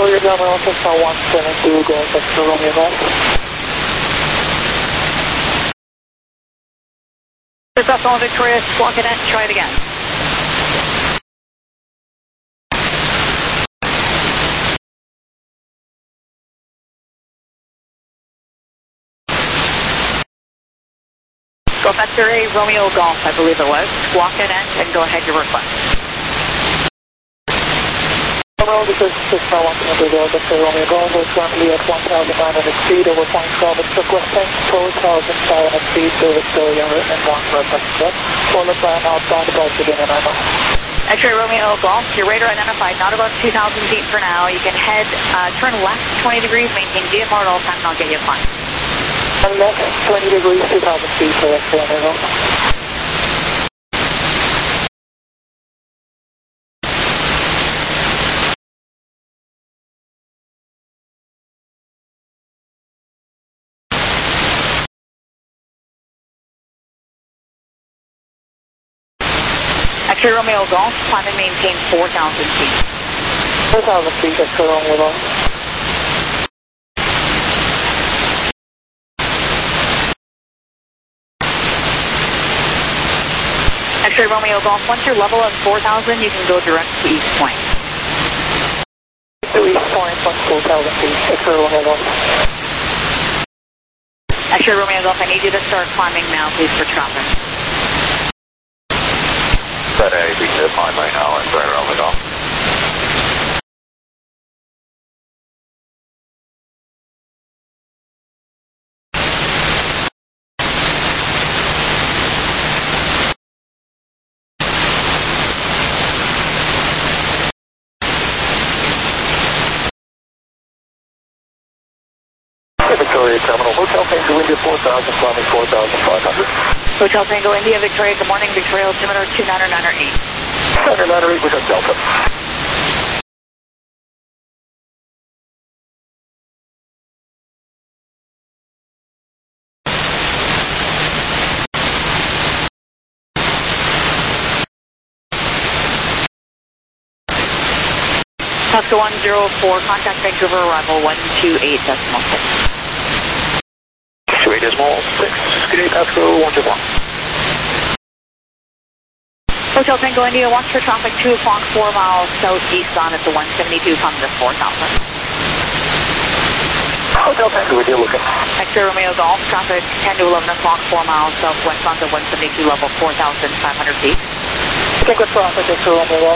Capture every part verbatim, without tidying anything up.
Victoria Governor Office one seven two, go ahead to Romeo Golf. Successful Victoria, squawk it in, try it again. Go Vector A, Romeo Golf, I believe it was. Squawk it in and go ahead your request. Romeo, this is Cessna one seven two, Vector Romeo Golf. We're currently at one thousand nine hundred feet over Point Charlotte, requesting four thousand five hundred feet to Victoria and one reference step, followed by an outbound departure again in N M. X-ray Romeo Golf, your radar identified, not about two thousand feet for now. You can head, uh, turn left twenty degrees, maintain D M R at all times, and I'll get you fine. And left twenty degrees, two thousand feet for X-ray Romeo Golf. X-ray Romeo Golf, climb and maintain four thousand feet. four thousand feet, X-ray Romeo Golf. X-ray Romeo Golf, once you're level at four thousand, you can go direct to East Point. To East Point, four thousand feet, X-ray Romeo Golf. X-ray Romeo Golf, I need you to start climbing now, please, for traffic. Set A, we should climb right now, and right around the golf. Victoria Terminal, Hotel Tango India four thousand, climbing four thousand five hundred. Hotel Tango India, Victoria, good morning. Victoria altimeter two nine nine eight. two nine nine eight with a Delta. Tosca one zero four, contact Vancouver, arrival one two eight decimal six. two eight decimal six, good eight, Tosca one two one. Hotel Tango India, watch for traffic two o'clock, four miles southeast on at the one seventy-two, comes at four thousand. Hotel Tango India looking. X-ray Romeo Golf, traffic ten to eleven o'clock, four miles southwest on the one seventy-two, level four thousand five hundred feet. Take with traffic, X-ray Romeo Golf.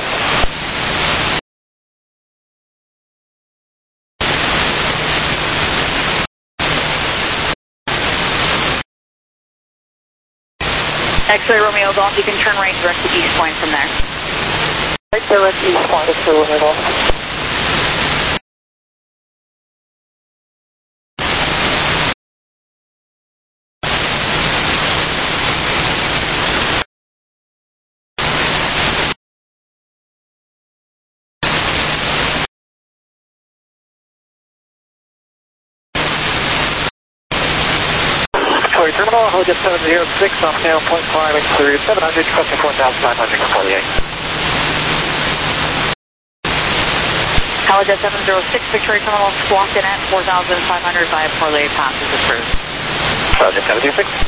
X-ray Romeo Golf, you can turn right direct to East Point from there. Right direct East Point, X-ray Romeo Golf. Victoria Terminal, Hotel seven zero six, on zero point five, exterior seven hundred, custom four thousand nine hundred forty-eight. Halijet seven zero six, Victoria Terminal, squawk in at four thousand five hundred via Parlay passes approved. Halijet seven zero six.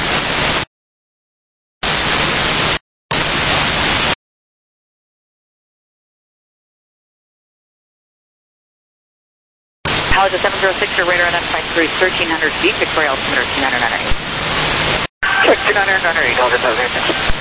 Halijet seven zero six, your radar identified through thirteen hundred feet, Victoria altimeter two nine nine eight. Check two nine nine eight, Halijet seven zero six.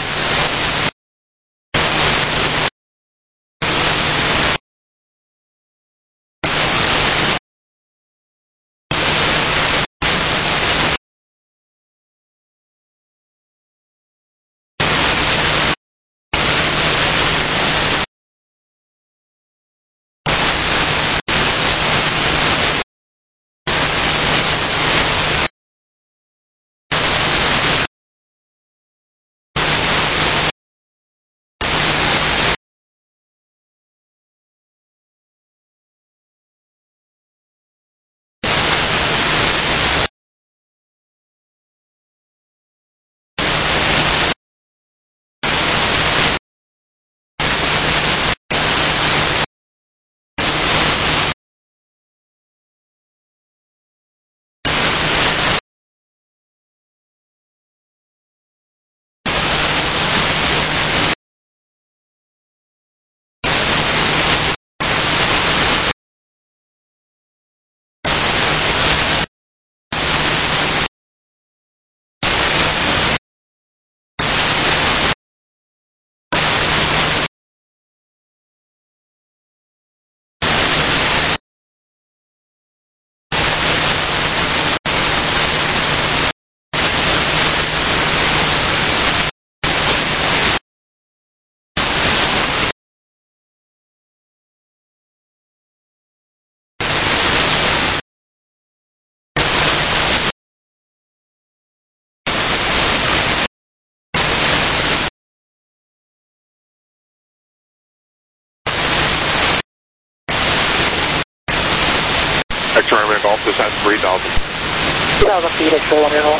X-ray Romeo Golf, descend three thousand. three thousand feet, X-ray Romeo Golf.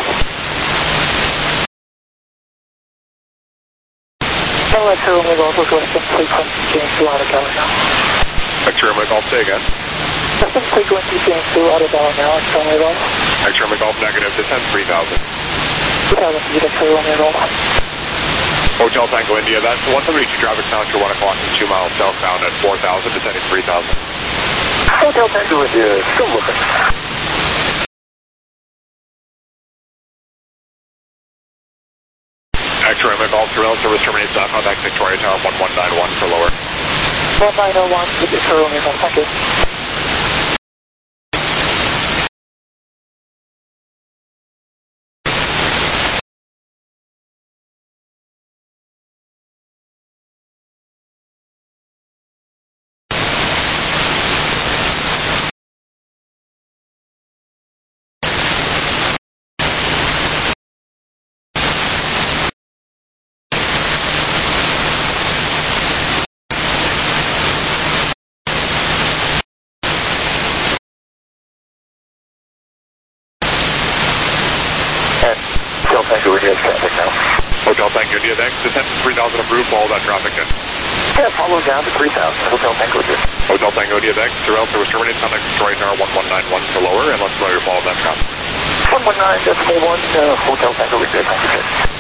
Hello, X-ray Romeo Golf, requesting frequency change to out of tower now. X-ray Romeo Golf, say again. Requesting frequency change to out of tower now, X-ray Romeo Golf. X-ray Romeo Golf, negative, descend three thousand. three thousand feet, X-ray Romeo Golf. Hotel Tango India, that's one seventy-two traffic sound to one o'clock and two miles southbound at four thousand, descending three thousand. Hotel Tango India, still looking. X-ray Romeo Golf, rail service terminates at contact Victoria Tower one one nine one for lower. one nine zero one, X-ray Romeo Golf, thank you. Hotel Tango India, traffic now. Hotel Tango India, thanks. Descend to three thousand approved, follow that traffic in. Yeah, follow down to three thousand, Hotel Tango India. Hotel Tango India, thanks. Rail service terminates contact Victoria Tower one one nine one for lower, and let's know your follow that traffic. one one nine decimal one, uh, Hotel Tango India, thank you.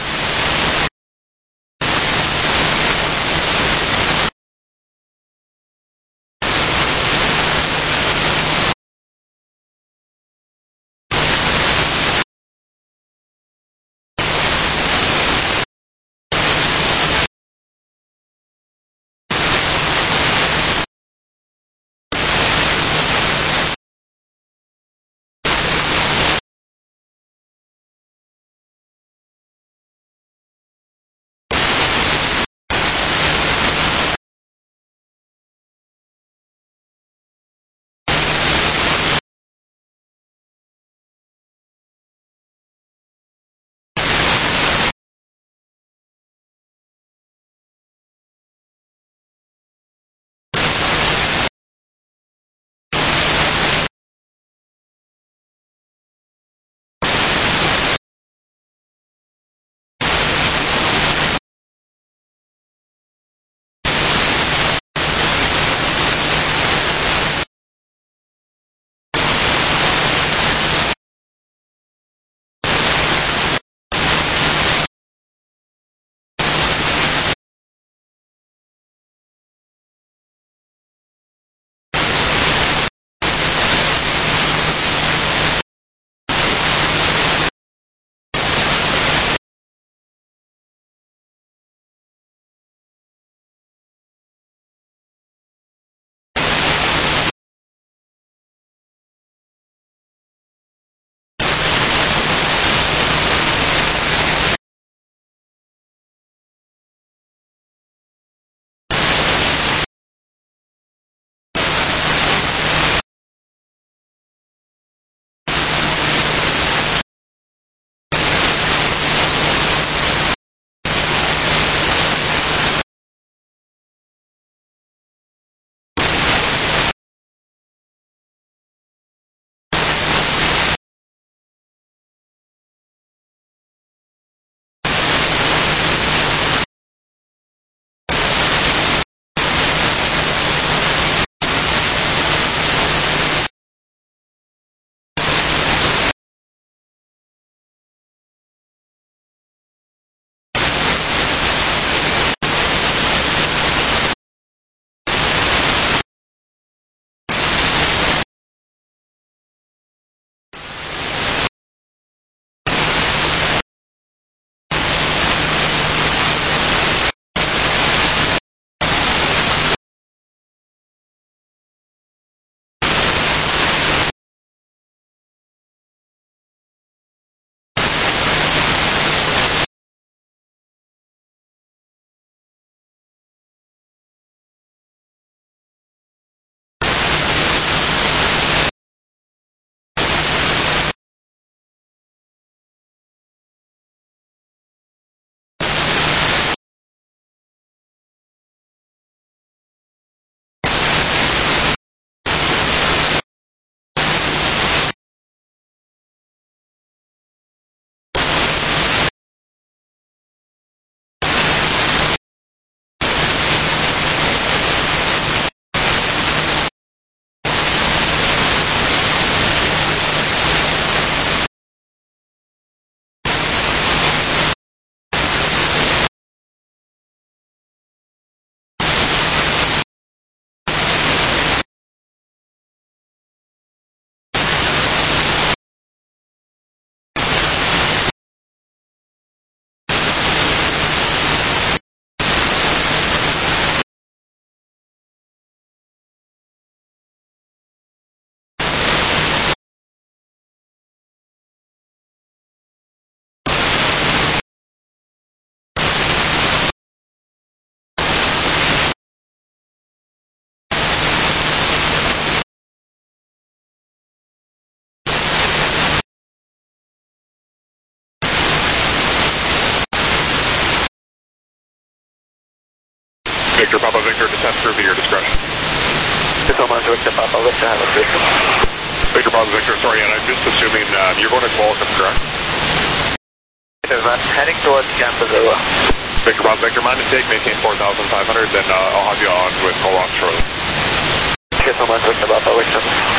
Victor Papa Victor, descent through to your discretion. So much, Victor Papa Victor, have a system. Victor Papa Victor, sorry, and I'm just assuming uh, you're going to Qualicum, correct? I'm heading towards Gambazilla. Victor Papa Victor, my mistake, maintain four thousand five hundred, then uh, I'll have you on with Colon shortly. Thank you so much, Victor Papa Victor.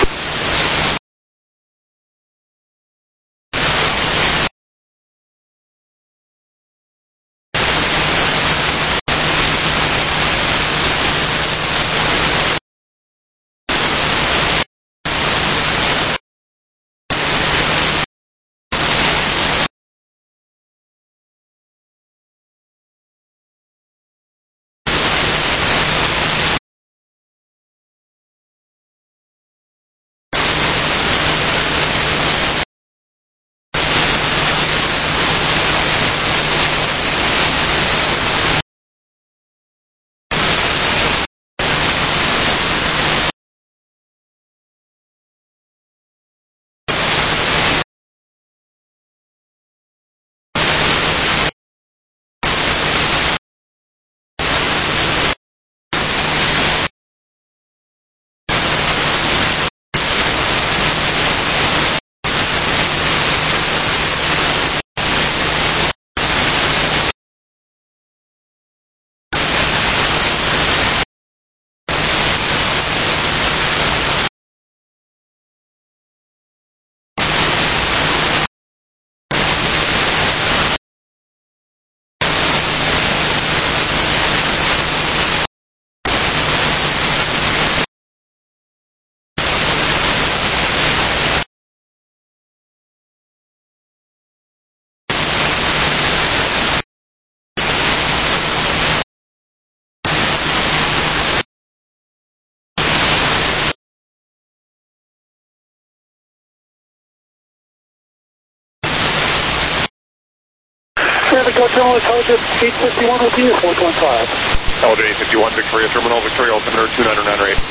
Navigator Terminal Intelligence eight fifty-one with you, four point five. L J eight fifty-one, Victoria Terminal, Victoria altimeter two nine nine eight.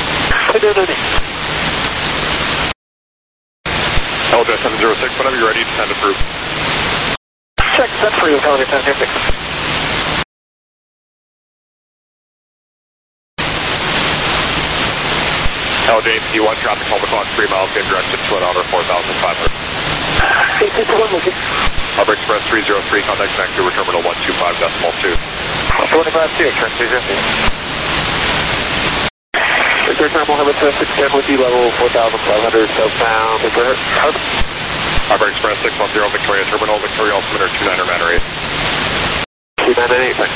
L J seven zero six, whenever you're ready, descend approved. Check, that's for you, L J seven zero six. L J eight fifty-one, traffic twelve o'clock, three miles, get directed to an outer four thousand five hundred. eight fifty-one with you. Harbor Express three zero three, contact Vancouver Terminal one two five decimal two. twenty-five two, turn three zero three. Victor Terminal, Harbor Express six ten with you, level four thousand five hundred, southbound, Victor Harbor. Harbor Express six one zero, Victoria Terminal, Victoria altimeter two nine nine eight. two nine nine eight, thanks.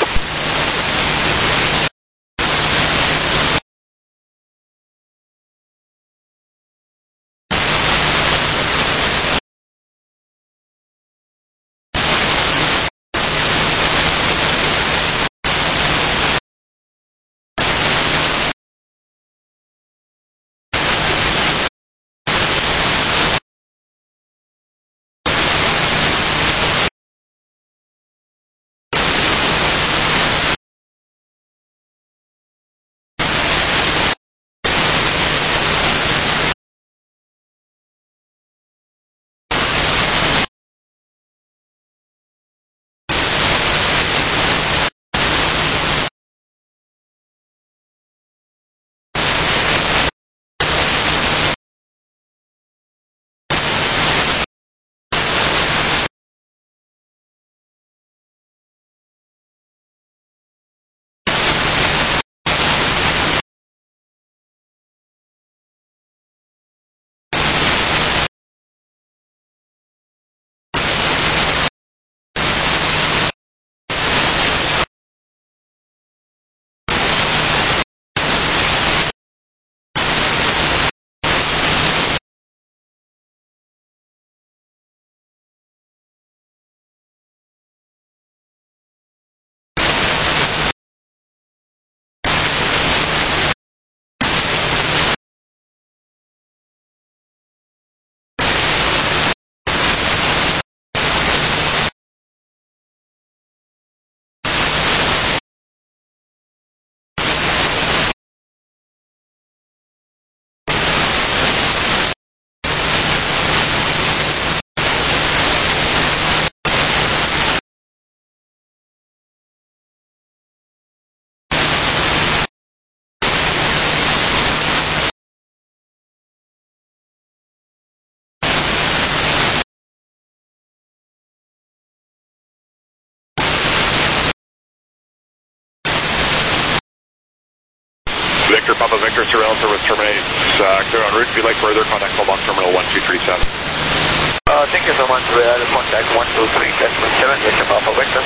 Victor, Papa Victor, surveillance service terminates, uh, clear en route. If you'd like further, contact Coalbox Terminal one two three seven. Uh, thank you so much. We are contact one two three seven, Victor, Papa Victor.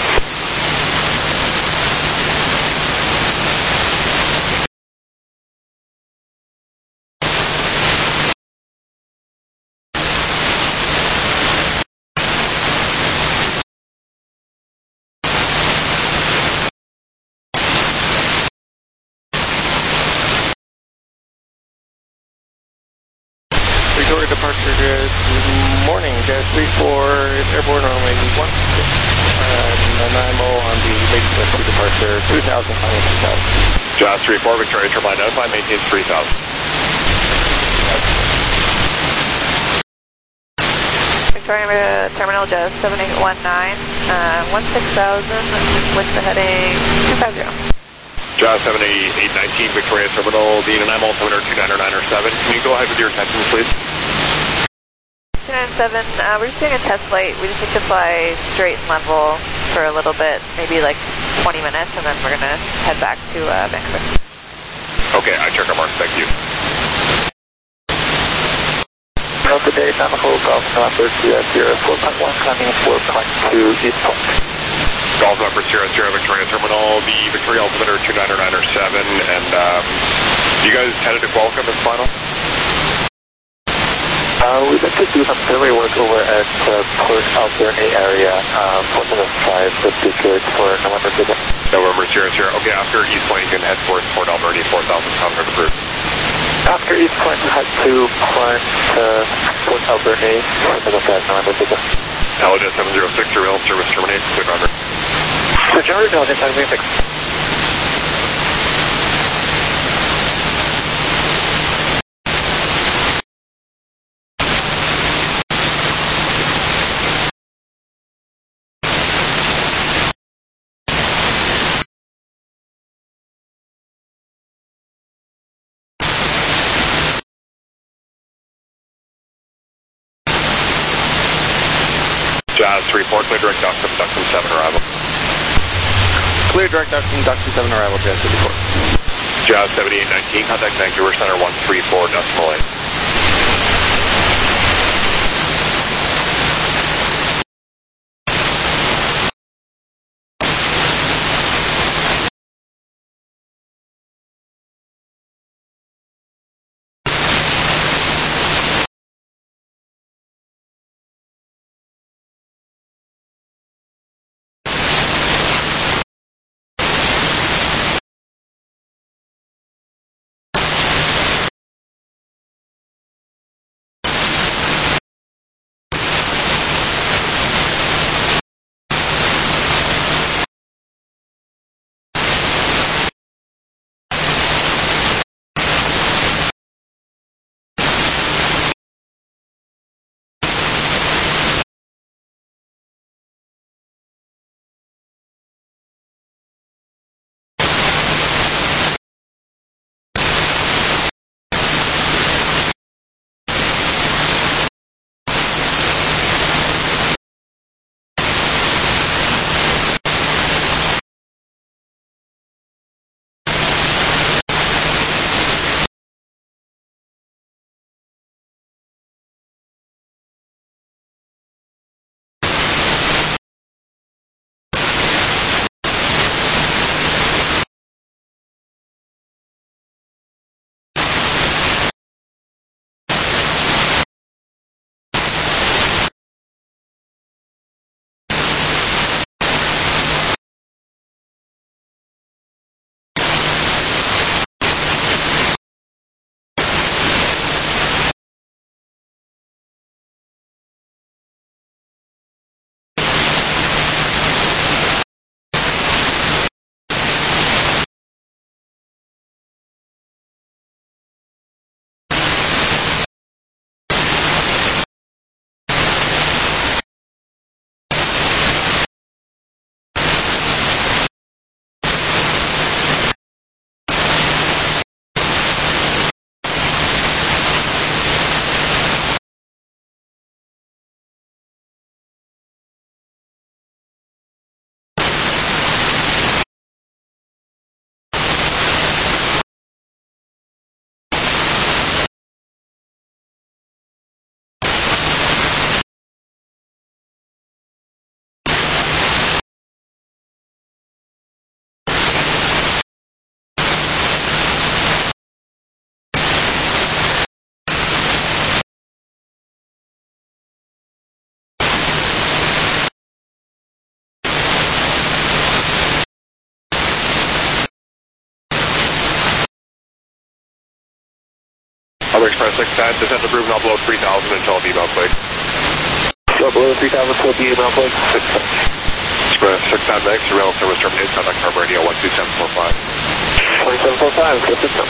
Victoria departure, good morning, Jazz three four, it's airborne runway one six, uh, and I'm on the latest Jazz two departure, two thousand, climbing two thousand. Jazz three four, Victoria turbine identified, maintains three thousand. Victoria Terminal Jazz seven eight one nine, uh, one six thousand with the heading two five zero. Jazz seven eight one nine, Victoria Terminal, being an M L altimeter two nine nine seven. Can you go ahead with your attention, please? two nine seven, uh, we're just doing a test flight. We just need to fly straight and level for a little bit, maybe like twenty minutes, and then we're going to head back to uh, Vancouver. Okay, I check our mark. Thank you. Well, good day, Navajo Golf November zero four point one, climbing four point two east point. Golf number zero zero, Victoria Terminal, the Victoria altimeter two nine nine seven, and um, you guys headed to Qualcomm as final? Uh, we'd like to do some survey work over at uh, Port Alberni area. Uh, four seven five would be good for November zero. November zero zero. Okay, after East Point, you can head towards Port Alberni, four thousand pound of approved. After East Point, we head to Port, uh, Port Alberni, four seven five, November zero. Helijet seven zero six, surveillance service terminates, clear runway. So, General Helijet seven zero six. Jazz three four, clear direct dock from Duxton seven arrival. Clear direct duct from Duxton seven arrival, Jazz three four. Jazz seven eight one nine, contact Vancouver Center one three four decimal eight. Subway Express six ten, descend approved, not below three thousand until V bound, please. Not below three thousand until V bound, please. Express six ten, thanks. Rail service terminates, contact Harbor Radio one two seven four five. one seven four five, good system.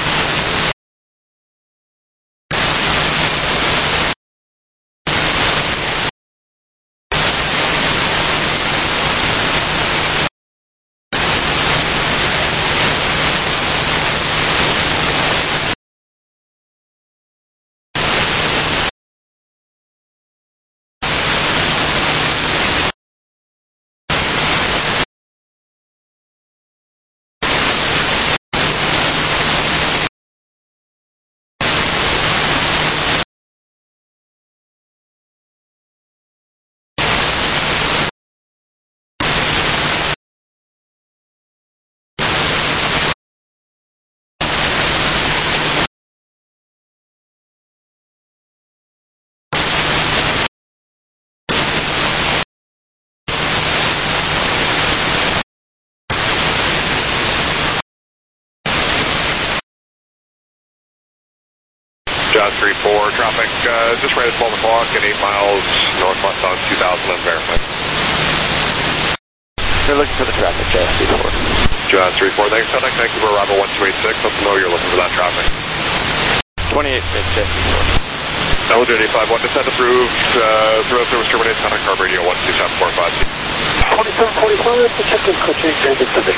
John three four, traffic uh, just right at twelve o'clock and eight miles northwest on two thousand and verify. You're looking for the traffic, John three four. John three four, thanks, contact Vancouver arrival one two eight six. Let them know you're looking for that traffic. twenty-eight, John three four. Eligibility five one, descent approved, uh, rail service terminates, contact Harbor Radio one two seven four five. twenty-seven forty-five, the check-in coaching and Pacific.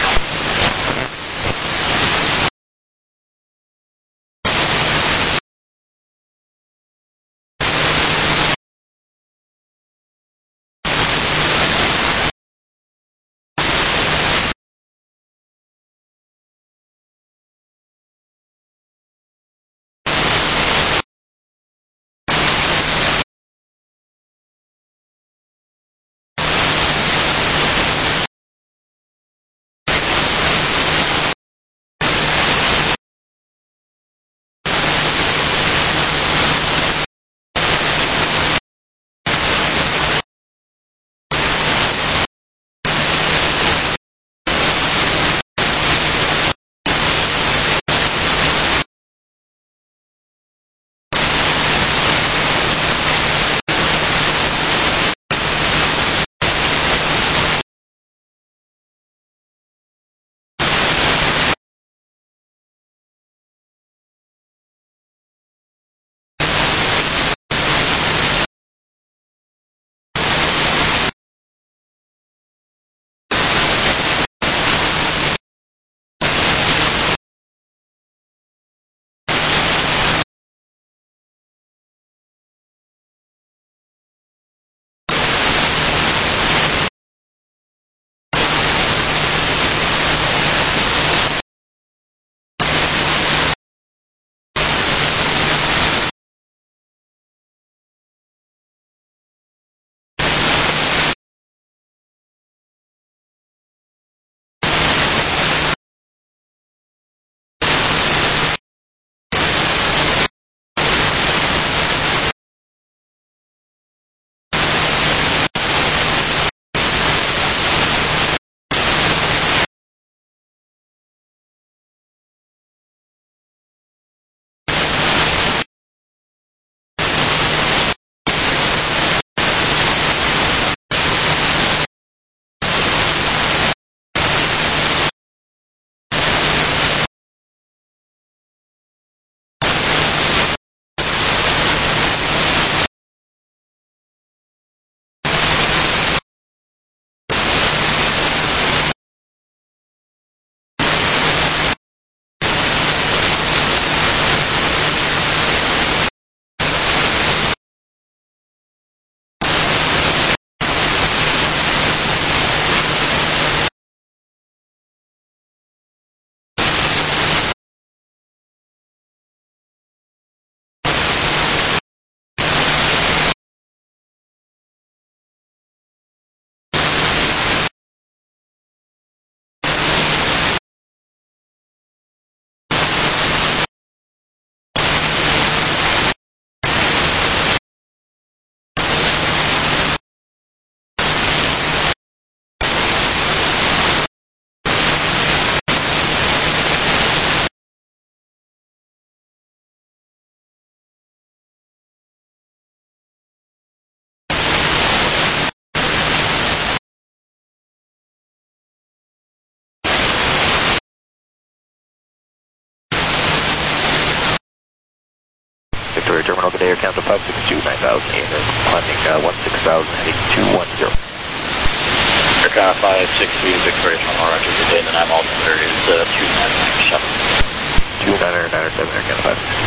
Victoria Terminal, good day, Air Canada five six two, nine thousand eight hundred, climbing uh, one six thousand, heading two one zero. Air Canada five six two, Victoria Terminal, roger, good day, and I'm altimeter is uh, two nine nine seven. two nine nine seven, Air Canada five six two.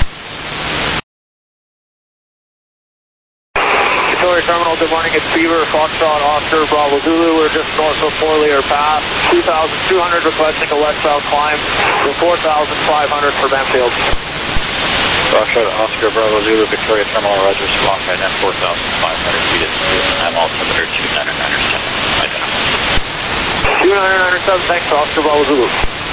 Victoria Terminal, good morning, it's Beaver, Foxtrot, Oscar, Bravo Zulu, we're just north of Four Layer Pass, two thousand two hundred requesting a west-south climb to four thousand five hundred for Benfield. Foxtrot, Oscar, Bravo Zulu, Victoria Terminal, roger, squawk right now, four thousand five hundred feet at and I'm altimeter two nine nine seven. two nine nine seven, thanks, Oscar, Bravo Zulu.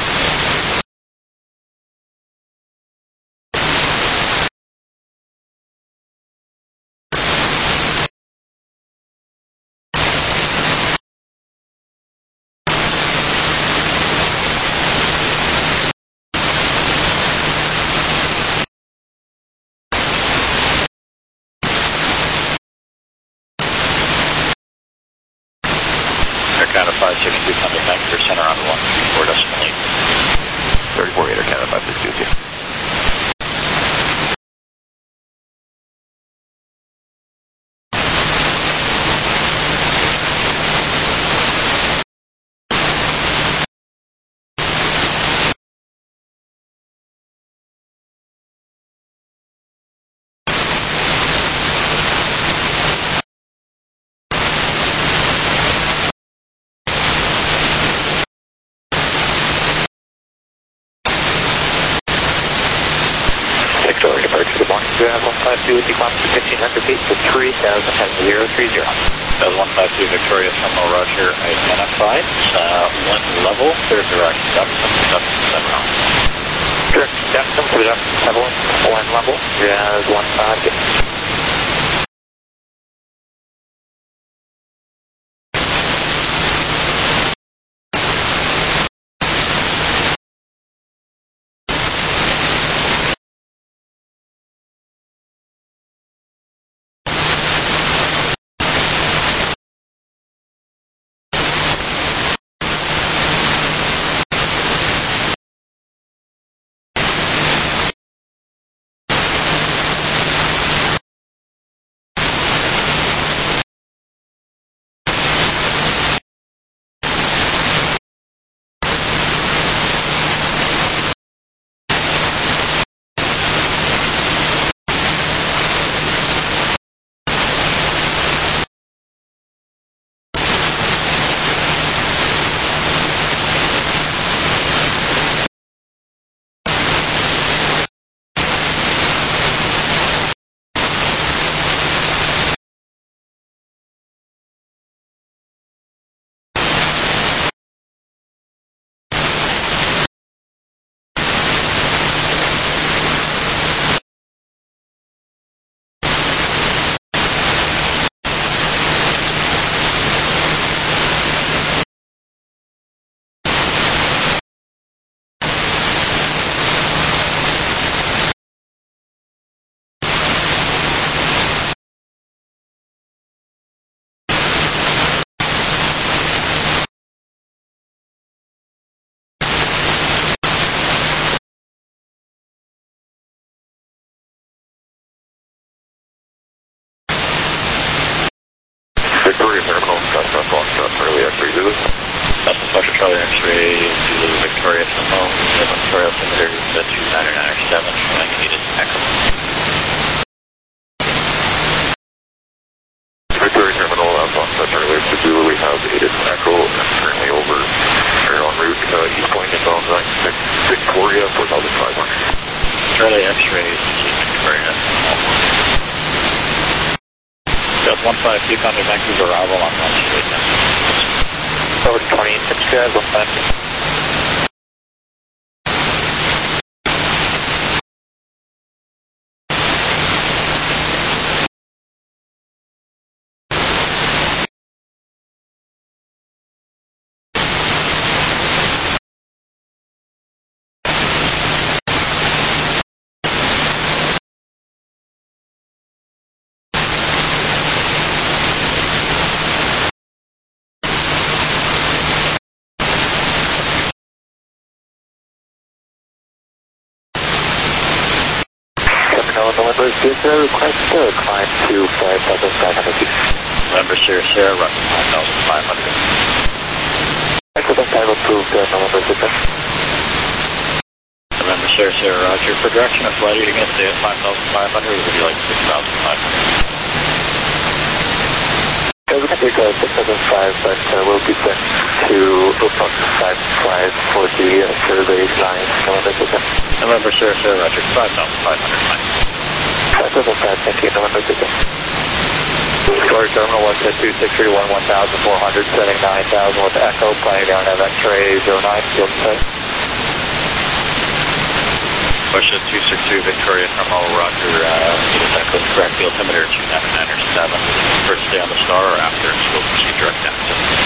Canada five six two, coming back for center on one four decimal eight. thirty-four eight, Air Canada five six two, okay. one five two with decline to fifteen hundred feet to three thousand zero three zero. That was one five two Victoria Terminal, roger, identified. Uh, one level, clear direct, Depthum, Depthum, seven on. Sure, Depthum, put it up, level, one level, yeah, one five two. Victoria Terminal, Foxtrot, Foxtrot, Charlie X-ray Zulu. That's the Foxtrot, Charlie X-ray Zulu, Victoria Terminal, Victoria altimeter is two nine nine seven, I need it echo. Victoria Terminal, uh, Foxtrot, Charlie X-ray Zulu, we have eight echo, and currently over, or en route, uh, east going inbound, Victoria, four thousand five hundred. Charlie X-ray Victoria. That's one five two, coming Vancouver, Bravo, on one two eight. Over to twenty, subscribe, one five two. Maryland, November, Sierra, request to climb to five thousand five hundred feet. November, Sierra, Sierra, run five thousand five hundred. Excellent, time approved, uh, November, Sierra. November, Sierra, Sierra, roger. For direction of flight, are you going to stay at five thousand five hundred or would you like six thousand five hundred? Yeah, we can take uh, six thousand five, but uh, we'll be sent to Oakland five five for the uh, survey line, November, Sierra. November, Sierra, Sierra, roger. five thousand five hundred. five thousand five, thank you, November, Sierra. Story terminal one set two six three one one thousand four hundred, setting nine thousand with Echo, planning down at X-ray zero nine, field set. Russia two six three Victoria Terminal, roger, uh, Echo, correct the altimeter two nine nine seven. First stay on the star or after, so we'll proceed direct access.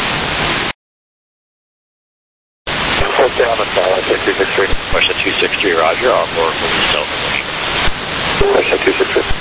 First stay on the star, two six three. Russia two six three, roger, on board with the stealth motion. Russia two six three.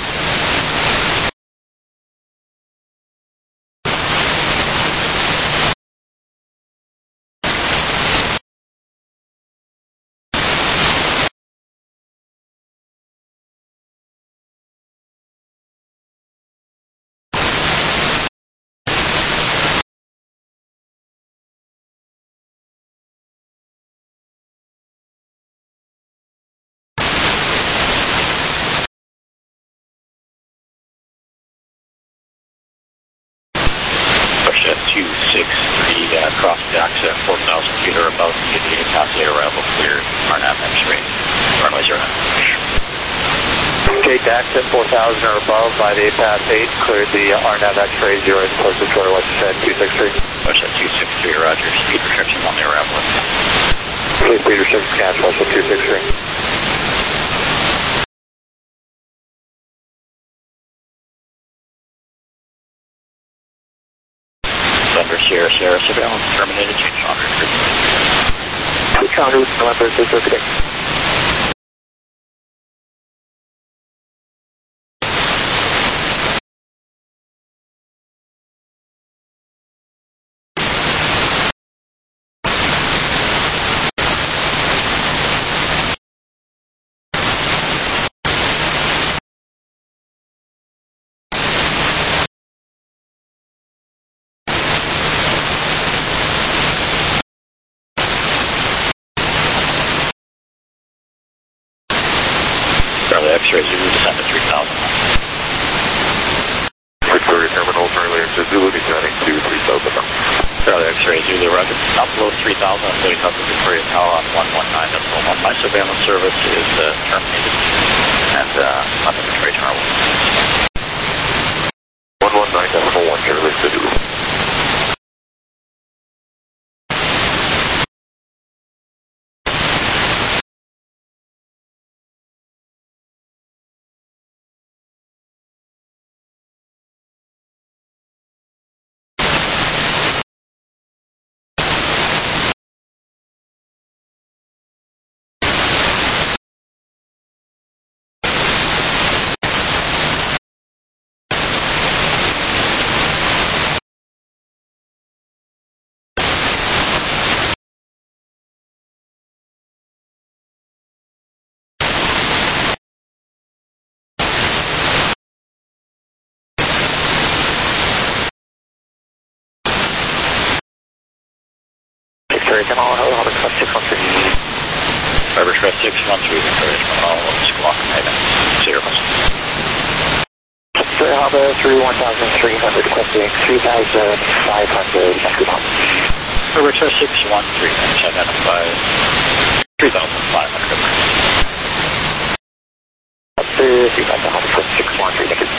two six three, uh, cross jacks at four thousand feet or above, indicating pathway arrival clear, R N A V X-ray, runway zero nine. Gate Dax at four thousand or above by the path eight, cleared the R N A V X-ray zero, close to Troy, what's said, two six three. Russia two six three, roger, speed restrictions on the arrival. Please speed restrictions cancel, Russia two six three. November, Sierra, Sierra, surveillance terminated, change on route. Switch on route, November, six okay. Charlie X-ray Zulu, descend to three thousand. Victoria Terminal, Charlie X-ray Zulu, descending to three thousand. Charlie X-ray Zulu, roger. Now below three thousand, floating up to Victoria Tower on one one nine decimal one. My surveillance service is uh, terminated, and uh, I'm at Victoria Tower. one one nine decimal one, Charlie Zulu. Victoria Terminal, hello, Express six one three. Fiber Express six one three, Victoria Terminal, squawk, item, zero. Victoria Harbor, three one thousand three hundred, requesting three thousand five hundred, Fiber Express six one three, identify three thousand five hundred. Up to three thousand one hundred, six one three, thank you.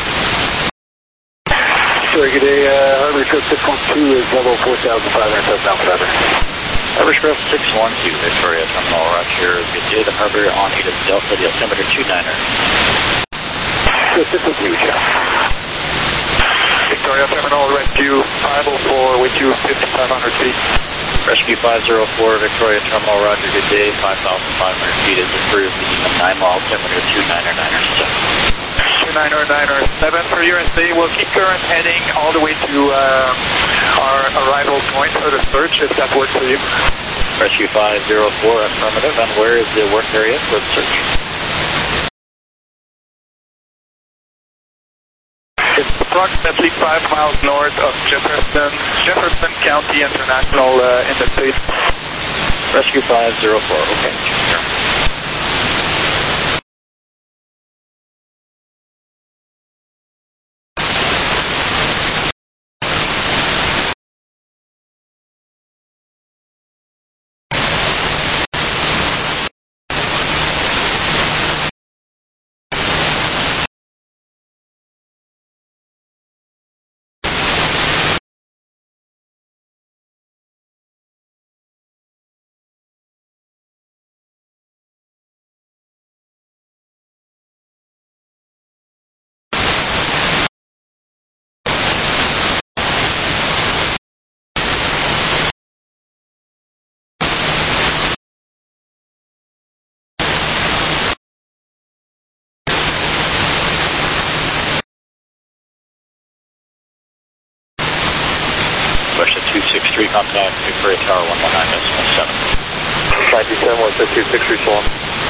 Sorry, good day, uh, Harbor Express six one two is level four thousand five hundred, southbound forever. Harbor Express six one two, Victoria Terminal, roger. Good day, the Harbor on Edith Delta, the altimeter two niner. This is huge. Victoria Terminal, rescue five oh four, with you fifty-five hundred feet. Rescue five oh four, Victoria Terminal, roger. Good day, five thousand five hundred feet is approved. nine mile altimeter two niner niner seven. two niner niner seven for U S A. We'll keep current heading all the way to uh, our arrival point for the search, if that works for you. Rescue five oh four, affirmative. And where is the work area for the search? It's approximately five miles north of Jefferson, Jefferson County International uh, in the States. Rescue five zero four, okay. Russia two six three, contact Victoria Tower one one nine decimal seven. five two seven one six two six three four.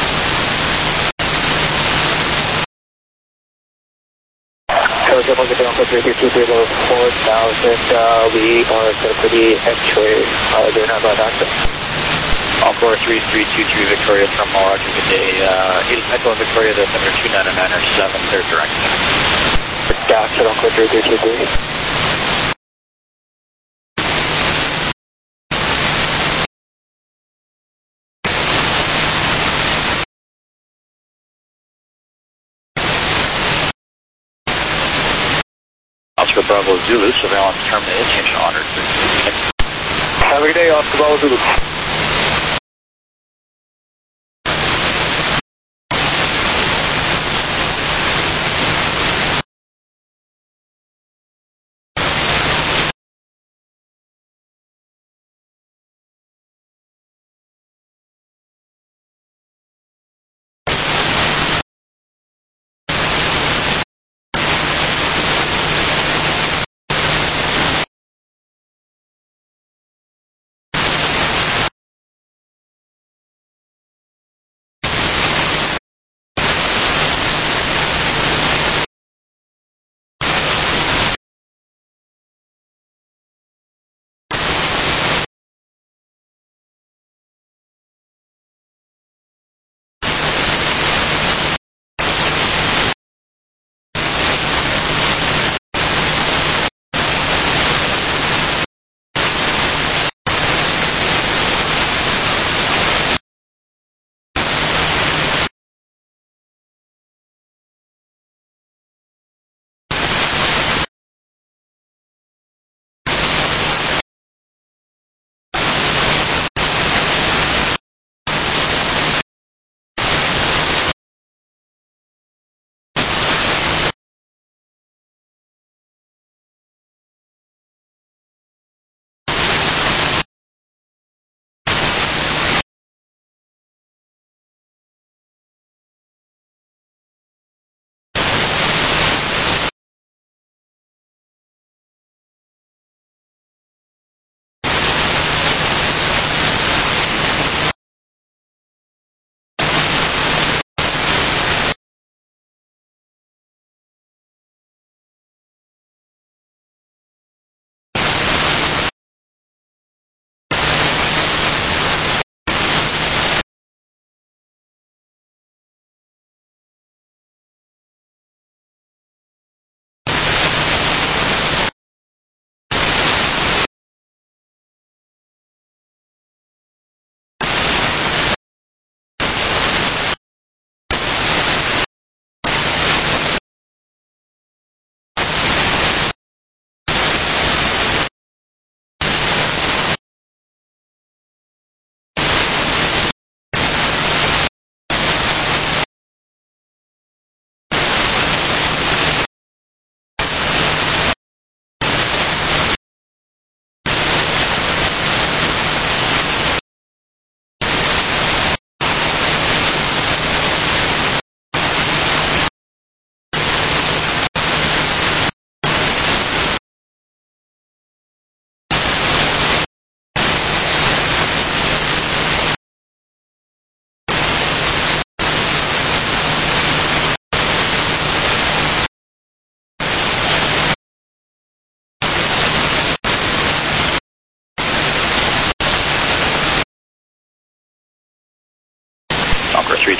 Tower Double Get down for three two two below four thousand, uh, we are set for the X-ray, uh, they're not about access. Encore three three two three Victoria Terminal, Roger, good day. Uh, eight Echo Victoria, the number two nine nine or seven, they're direct. Dash at Encore three three two three. Oscar Bravo Zulu, surveillance terminated, change honored. Have a good day, Oscar Bravo Zulu.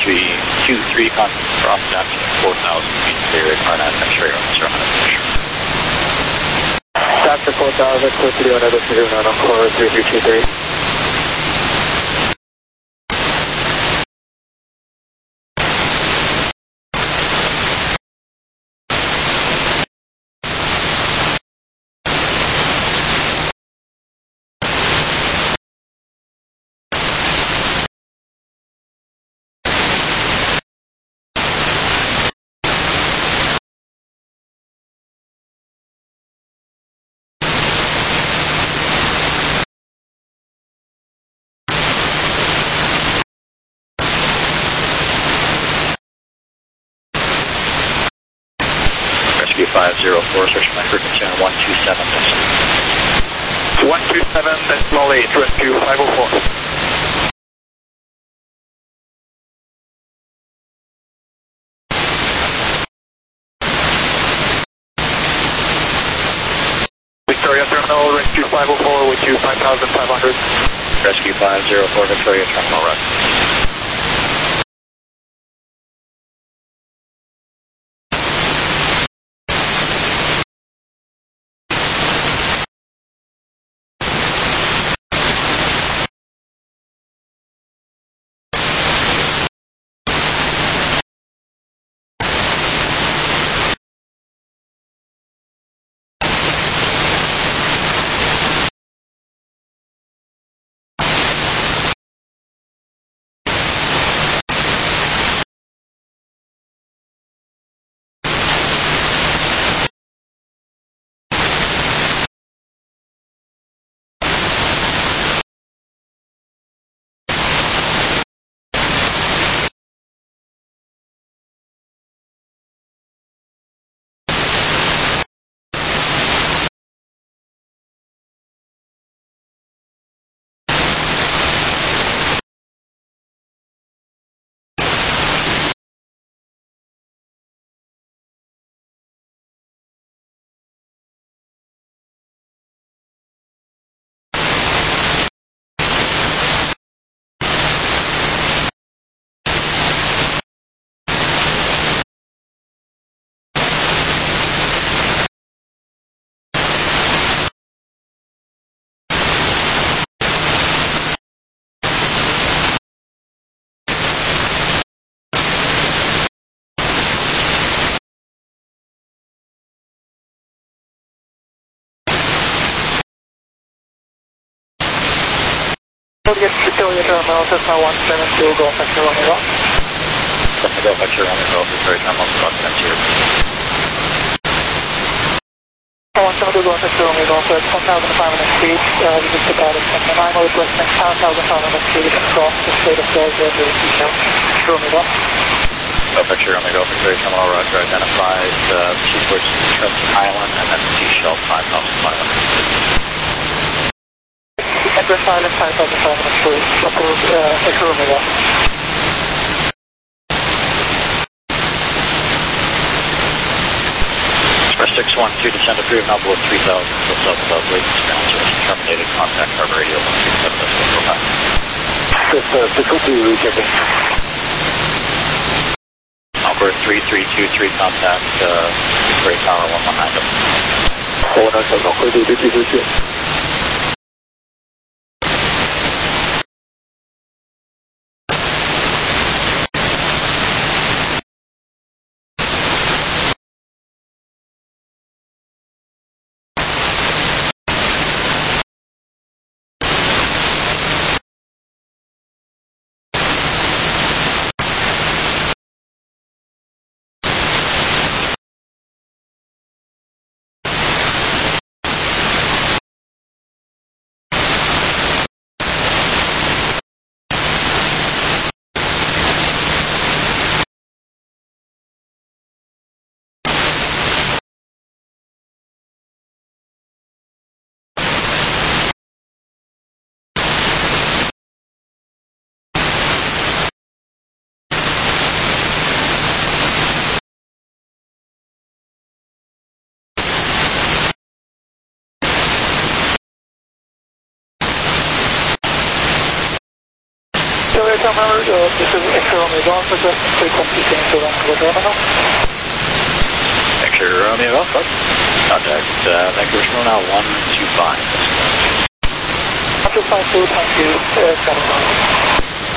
three two three, cross taxi, four thousand feet clear, Arnett, X-ray, zero minutes. Taxi four thousand, clear to the Arnett, zero nine on four three three two three. five zero four, search my frequency on one two seven. one two seven decimal eight, rescue five oh four. Victoria Terminal, rescue five oh four with you five thousand five hundred. Rescue five zero four, Victoria Terminal, right. Victoria Terminal, Cessna one seven two, Golf X-ray Romeo. Golf X-ray Romeo, Victoria Terminal, Golf X-ray. one seven two, Golf X-ray Romeo, Golf at one thousand five hundred feet, uh, we just about it, and I'm requesting one thousand five hundred feet across the state of Georgia, the Romeo. Golf X-ray Romeo, Victoria Terminal, Roger, identifies uh, Seaport's Trinity Island, and then Seashell five thousand five hundred. Address Island five thousand five hundred feet, approved, uh, X-ray Romeo. Express six one two, descend approved, now below three thousand, so south above, wait, ground service terminated, contact harbor radio one three seven, decimal five. This, uh, six one two, rechecking. Number three three two three, contact, uh, Victoria Tower one one nine. one nine seven, clear to three three two. Delta Tower, uh, this is X-ray Romeo Golf, requesting frequency change to Vancouver Terminal. X-ray Romeo Golf, contact uh, Vancouver Terminal one two five. one two five two, thank you, uh, Terminal.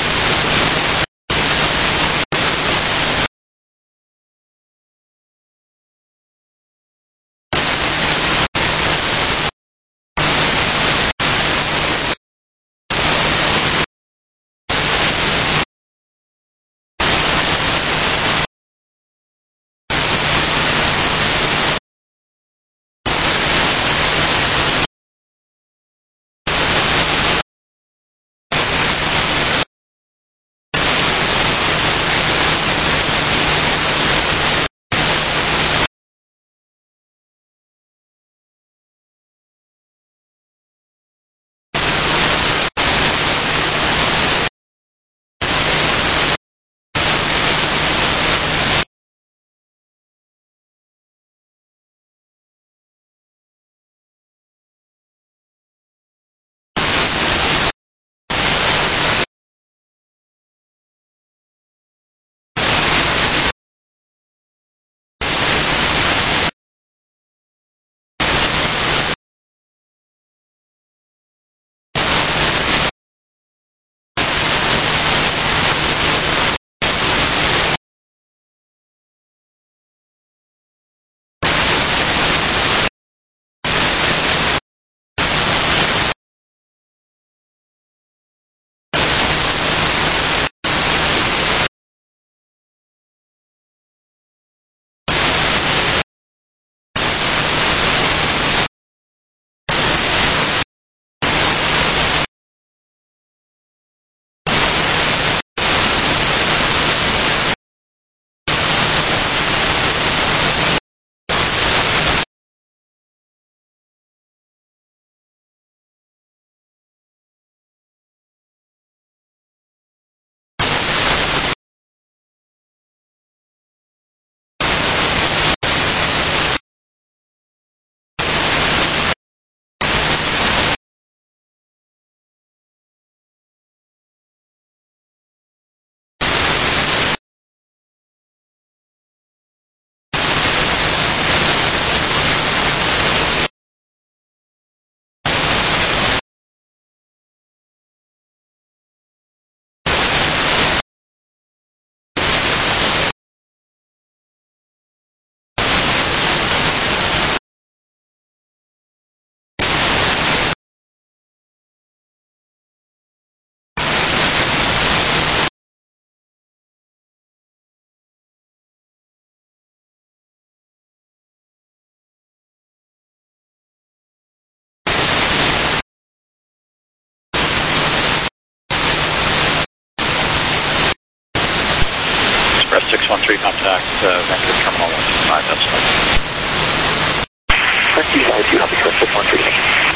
six one three, contact uh, Vancouver Terminal one two five, that's fine. one two five two, copy, six one three.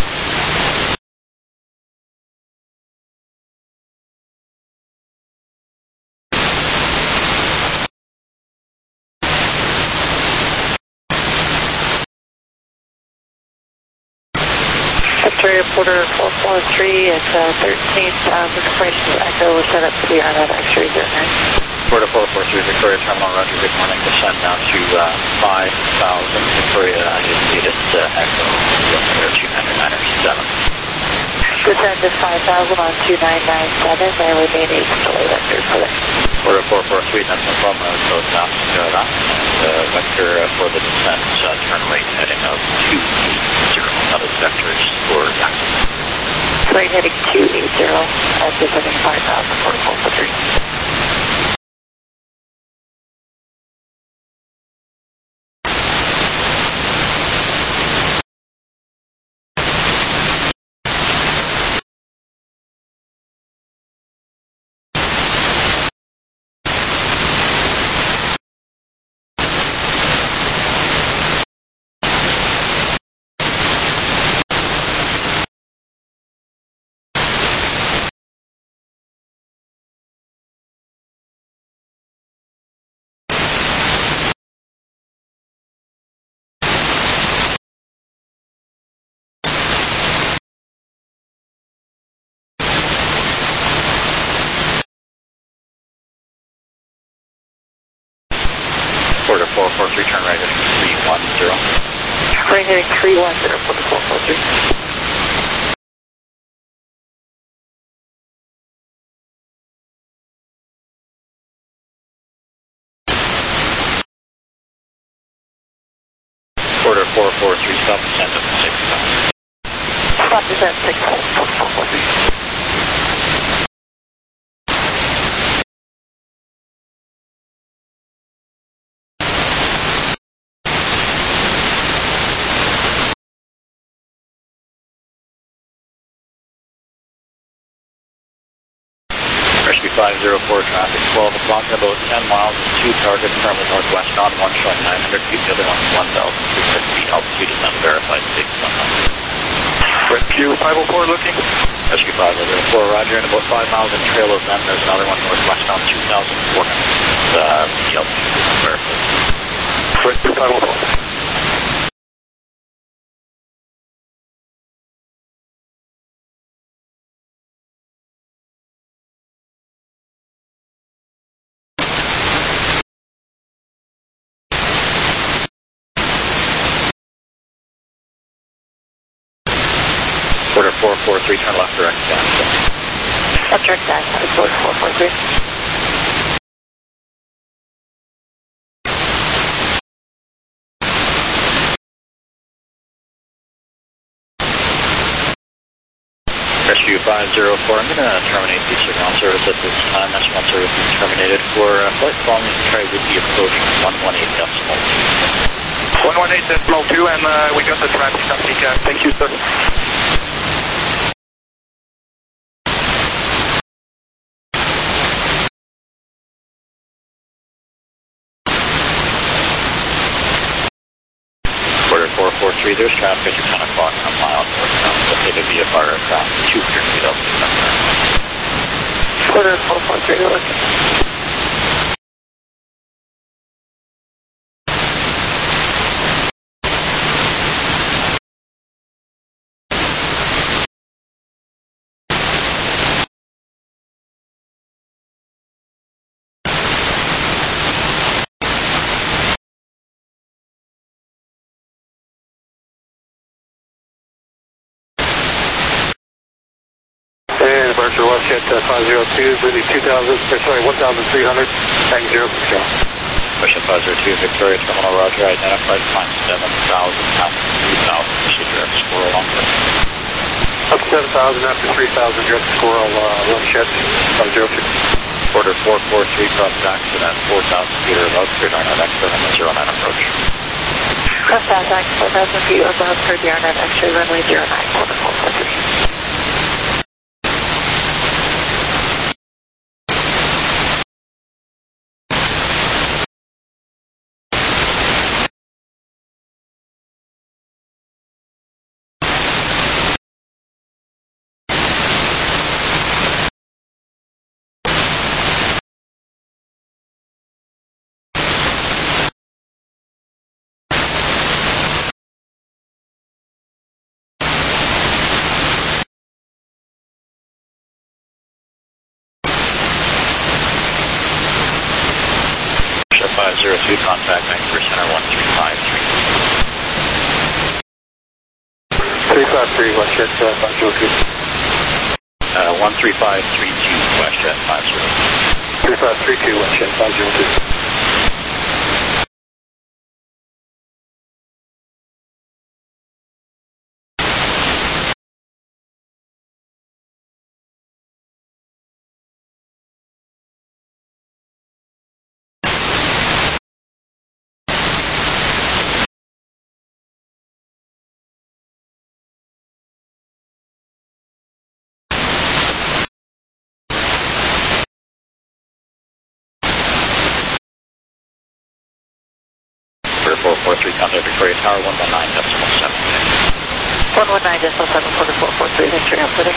X-ray reporter four four three at uh, thirteen thousand, information of Echo, we're set up to be on that X-ray zero nine. Florida four four three, Victoria Terminal, roger, good morning. Descend now to uh, five thousand, Victoria, I didn't need it, uh, Echo, two nine nine seven. Descend to five thousand on two nine nine seven, there remain eight delay vector for that. Florida four four three, that's no problem, I was both down to go down, and uh, vector uh, for the descent, uh, turn rate heading of two eight zero, that is vectors for taxi. Rate heading two eight zero, at descending five thousand, Florida four four three. three, turn right at three one zero. Right heading three one zero for the four four three. Quarter four four three, stop descent of six. Stop descent six four four three. Rescue five zero four, traffic twelve o'clock, about ten miles, two targets currently northwest on one showing nine hundred feet, the other one one thousand two hundred feet, altitude is unverified, six one hundred. Rescue five oh four looking. Rescue five oh four, roger, and about five miles in trail of them, there's another one northwest on two thousand four hundred, uh, the altitude is unverified. Rescue five oh four. Quarter four four three, turn left direct down. Left direct down, four four four three. Rescue five zero four, I'm going to terminate the signal service at this time. That's one service is terminated. For uh, flight following, try would be approaching one one eight decimal two. one one eight decimal two, and uh, we got the traffic on P C A S. Thank you, sir. Quarter four four three, there's traffic at ten o'clock on a mile northbound. Located via fire aircraft, two hundred feet altitude. Quarter four four three, looking. And departure WestJet uh, five zero two, Brady two thousand, or sorry, one thousand three hundred, nine zero control. WestJet five zero two, Victoria Terminal, roger, identified, climb seven thousand, after three thousand, proceed direct squirrel on the Up to seven thousand, after three thousand, direct squirrel, uh, WestJet five zero two. Quarter four four three, cross taxi at four thousand feet or above, clear nine nine X-ray runway zero nine approach. Cross Tax, four thousand feet above, clear zero nine X-ray runway zero nine, quarter four four three. five zero two, contact Vancouver Center one three five three. three five three, WestJet uh, five zero two. Uh, one three five three two, WestJet five zero two. three five three two, WestJet five zero two. four four three, contact Victoria Tower one one nine decimal seven. one one nine decimal seven, quarter four four three, Victoria outputting.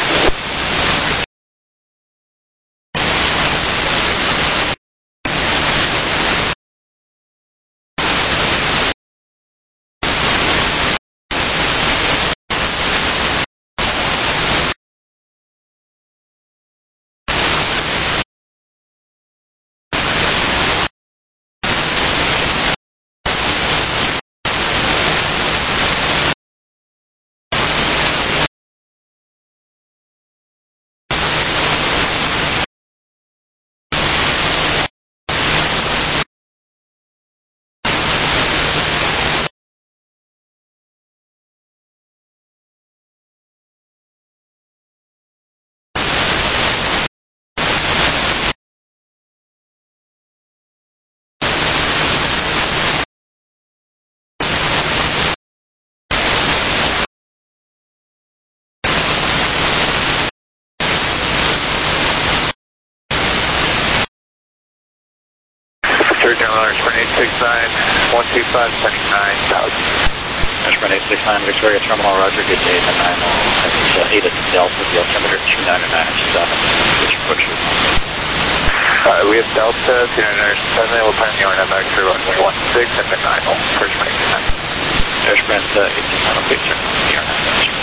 Terminal Ashburn eight six nine, one two five, sending nine thousand. Ashburn eight six nine, Victoria Terminal, Roger, good day, the nine oh, it's uh, eight at Delta, the altimeter two nine nine seven, which push your Uh, we have Delta, two nine seven, we'll plan the R N M X for runway one six, and then nine oh, first twenty nine. Ashburn uh, eight six nine, okay, sir, the R N M X.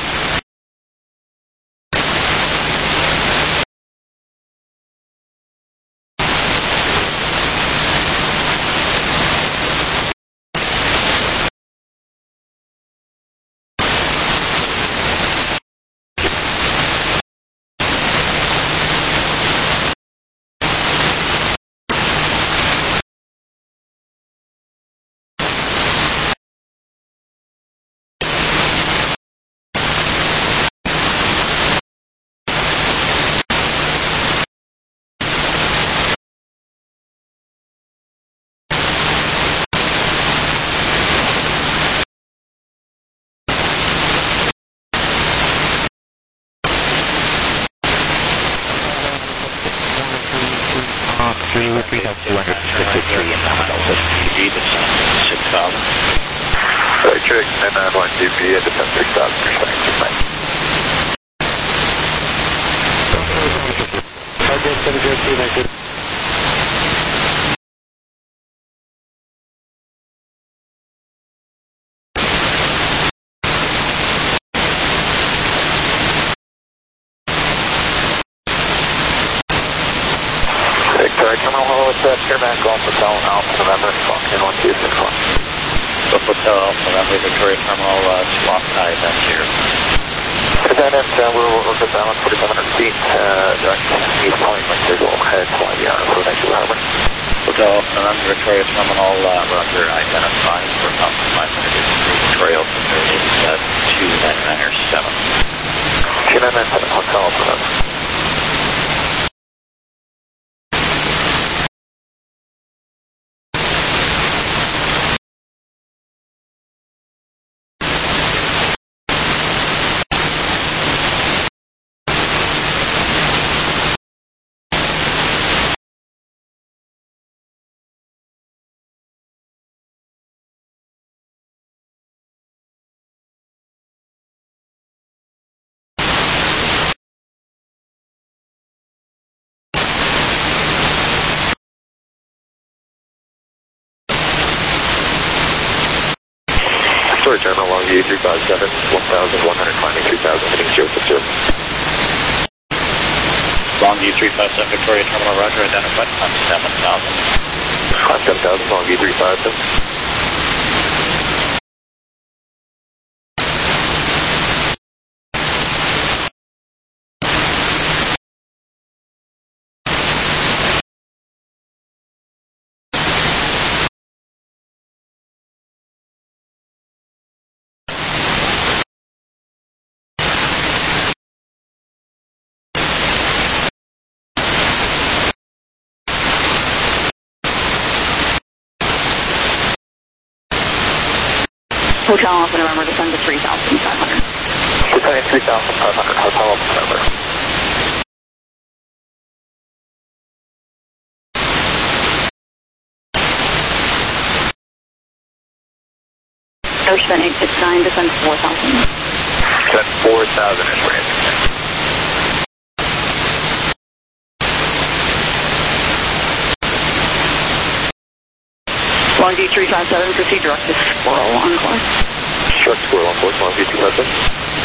Through three thousand two hundred fifty-three in Delta. six thousand. Sorry, trick, and nine one G P, and descend six thousand, respect six nine. Target seven zero two nine two. Victoria Terminal, hello, it's uh, Chairman Golf Hotel Alpha November, Fox in one two six one. Golf Hotel Alpha November, Victoria Terminal, uh, swap tie, that's here. Present and uh, we're, we're good balance, forty-seven hundred feet, uh, direct east point, like visual head, fly the R, so thank you, Harbor. Hotel Alpha November, Victoria Terminal, uh, Roger, identified for one thousand five hundred eighty-three, Victoria Altimeter is uh, two nine nine or seven. two nine nine seven, Hotel Alpha November. Victoria Terminal, long view three five seven, one thousand one hundred climbing three thousand, heading zero six zero. Longview three five seven, Victoria Terminal, Roger, identified, climb seven thousand. Climb seven thousand, long view three five seven. Hotel Alpha November, descend to three thousand five hundred. Descending three thousand five hundred, Hotel Alpha November. Ocean eight six nine, descend to four thousand. Descend four thousand is range. Longview three five seven, proceed direct to Squirrel on course. Direct Squirrel on course, Longview two five seven.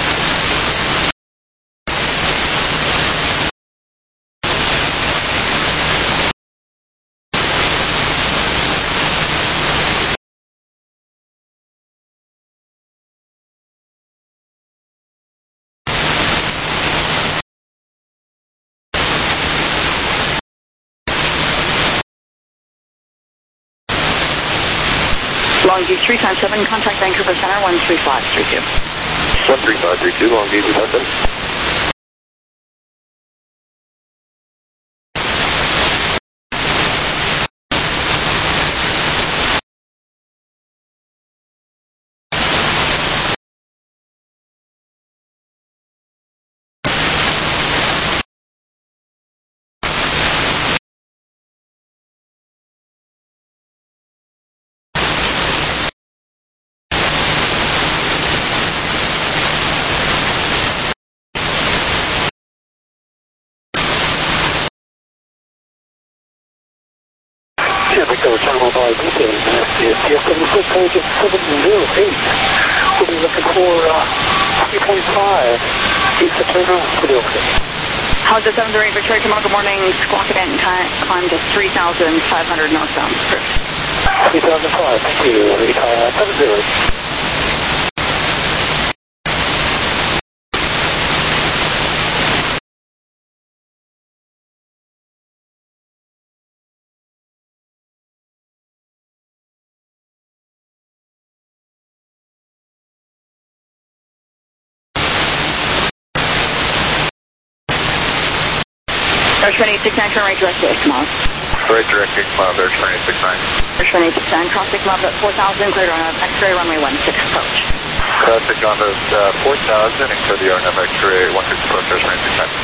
Longview three five seven, contact Vancouver Center one three five three two. one three five three two, Longview two five seven. Victor Terminal by Detail, S D S T F W Swift code seven zero eight. We'll be looking for uh, three point five east of Turner to the overhead. How's the seven zero eight Victoria Terminal? Good morning. Squawk event climb to three thousand five hundred northbound. three thousand five, thank you. Uh, seven zero eight. Airstream eight six nine, turn right direct to eight miles. Right direct eight miles, Airstream eight six nine. Airstream eight six nine, cross eight miles at four thousand, cleared on X-ray runway one six approach. Traffic on those uh, four thousand, and clear the R N F X-ray one six approach, Airstream eight six nine.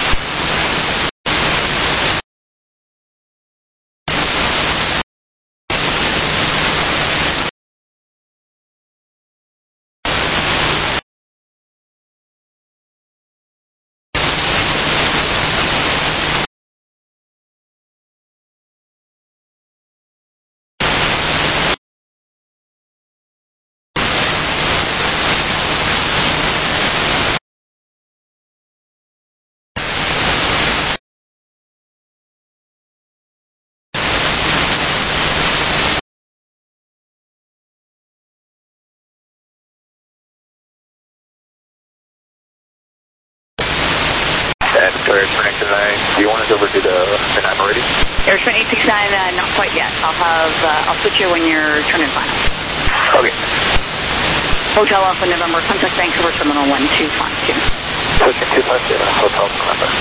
And clear Airstream eight six nine, do you want us over to the Manhattan already? Airstream eight six nine, uh, not quite yet. I'll have, uh, I'll switch you when you're turning final. Okay. Hotel Alpha November, contact Vancouver Terminal one two five two. Switching two five two, Hotel November.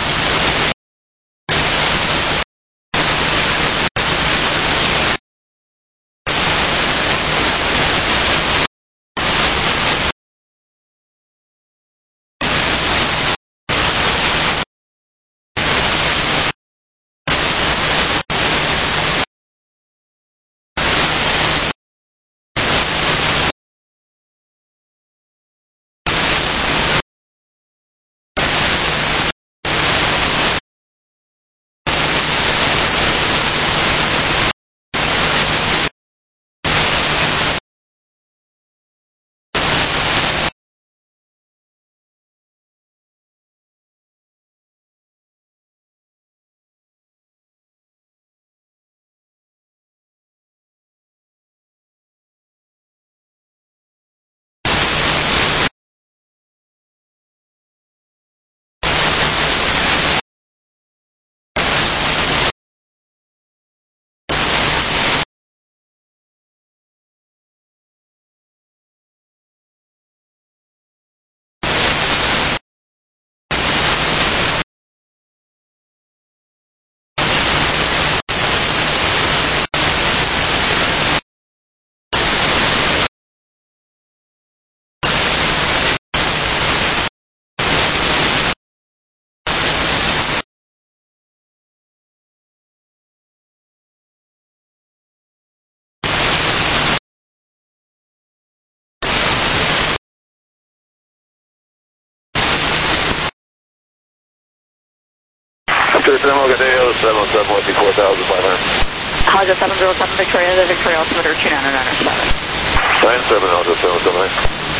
Victor Terminal, good day, seven seven one two four thousand five hundred. Honda seven zero seven Victoria, the Victoria altimeter two nine nine seven. nine seven Honda seven seven nine.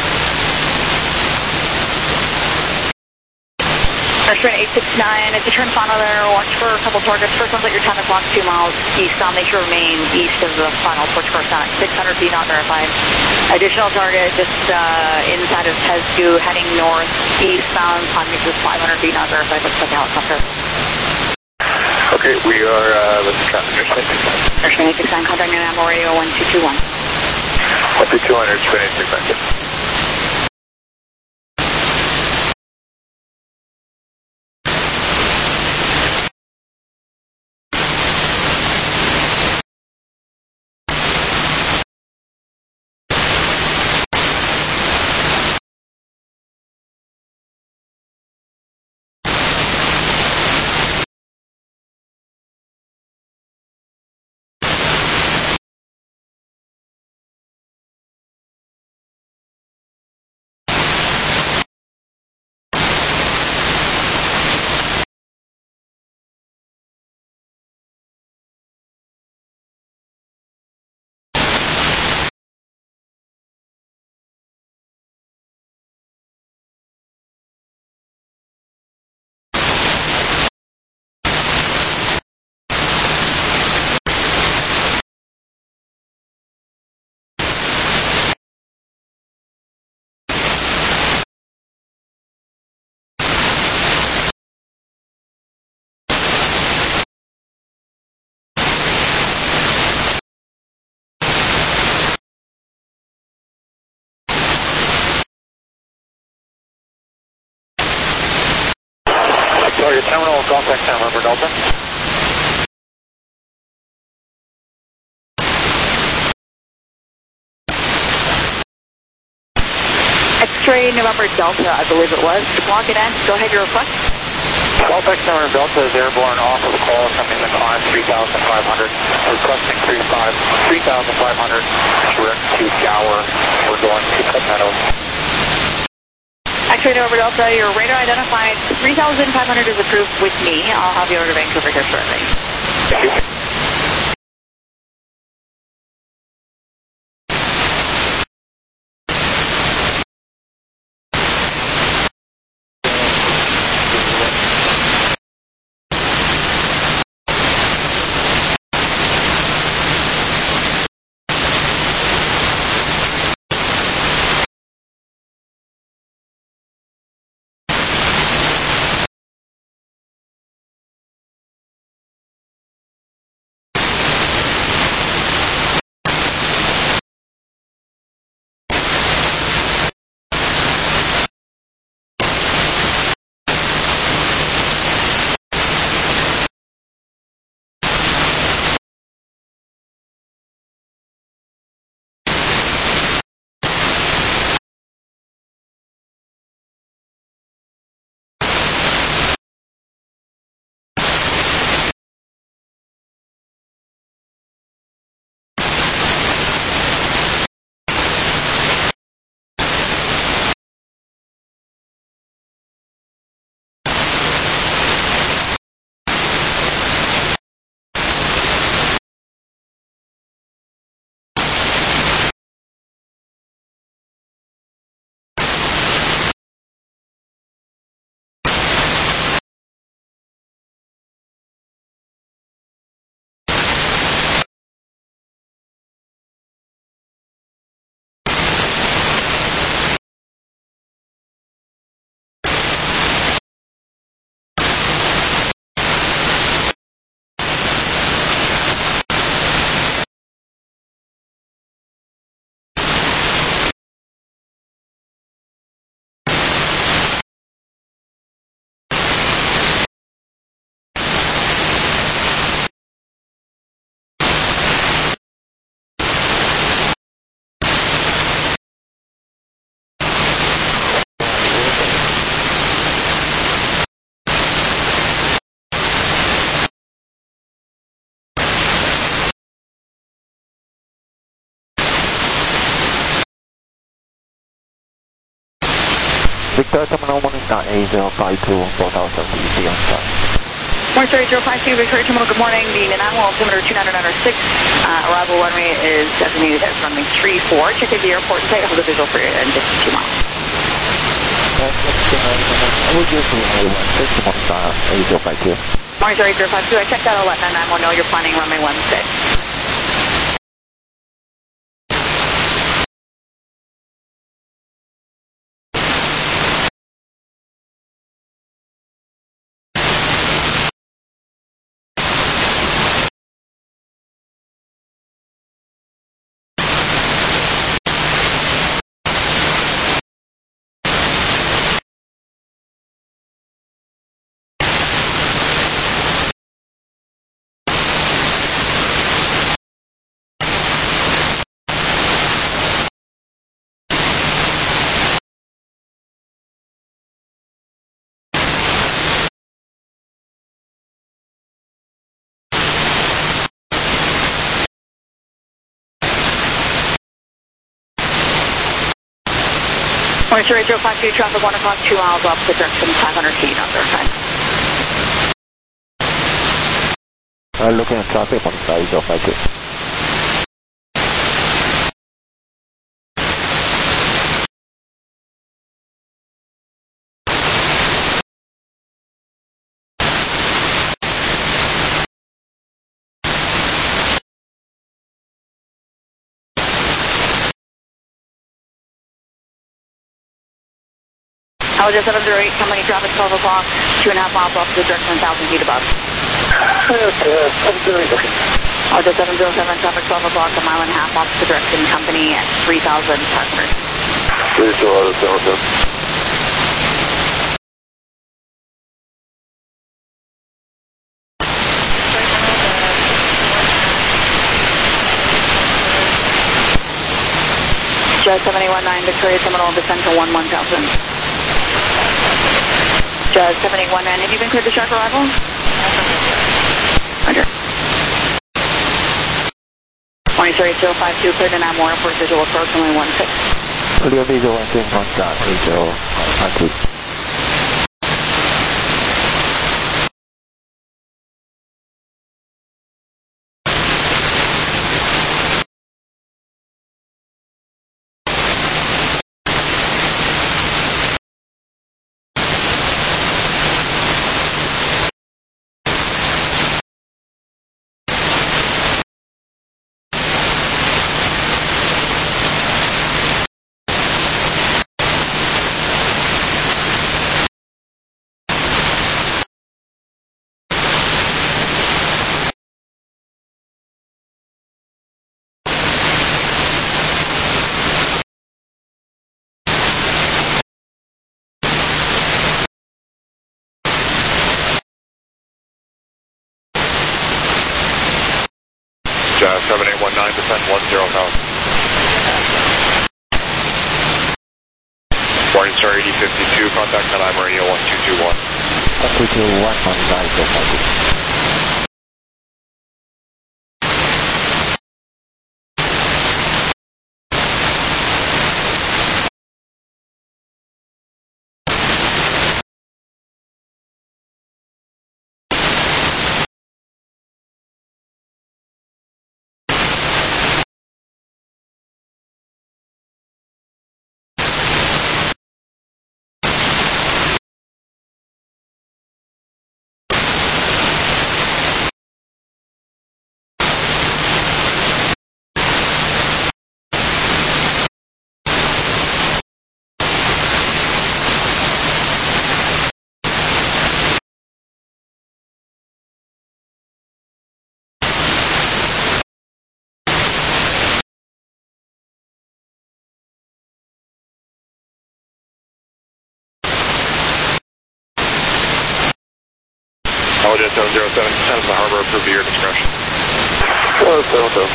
Airstream eight six nine, it's a turn final there, watch for a couple targets. First one's at your ten o'clock, two miles east, I'll make sure remain east of the final, porch correspondent, six hundred feet not verified. Additional target just uh, inside of Tesgu, heading north, eastbound, climbing to five hundred feet not verified, looks like a helicopter. Okay, we are, uh, let's traffic Airstream eight six nine. Airstream eight six nine, contacting Animal Radio one two two one. one two two one, Airstream eight six nine. Sorry, your terminal, contact time, November Delta. X-ray November Delta, I believe it was. Block it in. Go ahead, your request. Delta November Delta is airborne off of the call coming in on three thousand five hundred. Requesting three thousand five hundred. Direct to Gower. We're going to Cut Meadows. X-ray November Delta, your radar identified three thousand five hundred is approved with me. I'll have you over to Vancouver here shortly. Thank you. Victor, Terminal one is not A zero five two, four thousand C C on start. One three zero five two, Victoria Terminal, good morning. The Nanaimo altimeter two nine nine six, uh, arrival runway is designated as runway three four. Check into the airport site, hold the visual for you in just two miles. I will give you runway one six on start, A zero five two. One three zero five two, I checked that, I'll let Nanaimo know you're planning runway one six. One three zero five two, traffic one o'clock, two miles opposite direction, five hundred feet on verified. Uh, looking at traffic on five zero five two. Helijo seven zero eight, company traffic twelve o'clock, two and a half miles off the direction, one thousand feet above. Helijo seven zero seven, traffic twelve o'clock, a mile and a half off the direction, company at three thousand five hundred. Visual, Victoria Seminole, descend to one one thousand. Jazz seven eight one nine, have you been cleared to track arrival? Roger. twenty-three zero five two, cleared to nine more, upward visual approach, only one six. Clear visual and thing on start, three zero five two. seven eight one nine, descend one zero thousand. Morning Star eighty fifty-two, contact N I Radio one two two one. one two two one, one nine, thank you. Apologize, seven zero seven, descend to the harbor, approve to your discretion. Hello, hello, hello.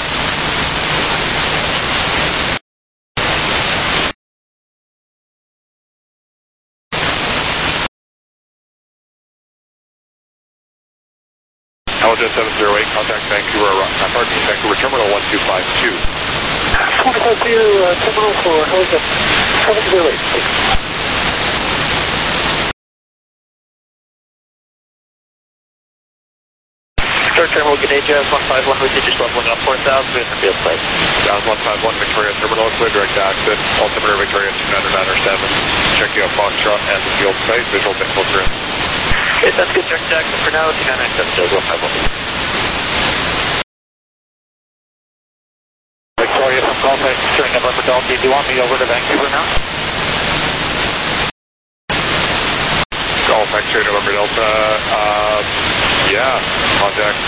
Apologize, seven zero eight, contact Vancouver, uh, pardon me, Vancouver Terminal one two five two. one five two, uh, Terminal for Hosen, seven zero eight, please. Start Terminal, good day, Jazz one five one, we just leveling up four thousand, in the field place. Jazz one five one, Victoria Terminal, clear direct access, altimeter Victoria two nine nine seven, checking out Foxtrot and the field site, visual technical grid. Okay, that's good, direct access for now, two nine nine seven, Jazz one five one. Victoria from Gulf X, turning November Delta, do you want me over to Vancouver now? Gulf X-ray November Delta, uh, yeah, contact.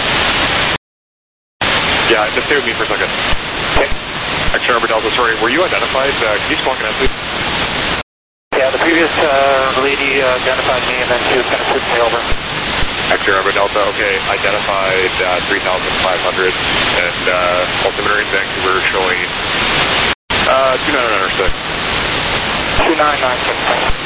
Yeah, just stay with me for a second. Okay. X-ray November Delta, sorry, were you identified? Uh, can you smoke in, please? Yeah, the previous uh, lady uh, identified me and then she was going to switch me over. X-ray November Delta, okay, identified uh, three thousand five hundred and uh, altimeter in Vancouver showing uh, two nine nine six. two nine nine six.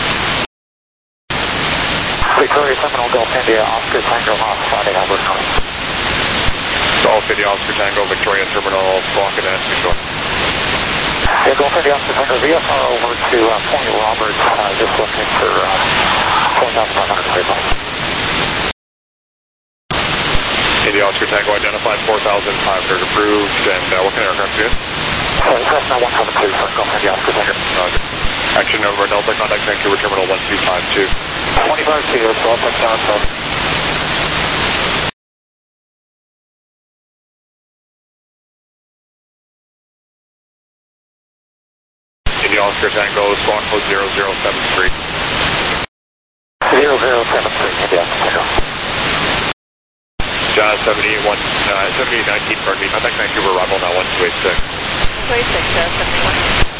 Victoria Seminole, Gulf India, Oscar Tango, off Friday, Albert County. Gulf India, Oscar Tango, Victoria Terminal, Flocka Net, Victoria. Yeah, Gulf India, Oscar Tango, V F R over to uh, Point Roberts, uh, just looking for uh, four thousand five hundred vehicles. India, Oscar Tango, identified four thousand five hundred approved, and uh, what kind of aircraft is it? Sorry, Cessna one seven two for Gulf India, Oscar Tango. Roger. Action over Delta, contact Vancouver Terminal one two five two. twenty-five two, twelve six nine seven. India Oscar Tango, squawk code zero zero seven three. zero zero seven three, India Oscar Tango. Jazz seventy-eight one, uh, seventy-eight nineteen, pardon me, contact Vancouver, arrival now one two eight six. two eight six, Jazz seventy-one.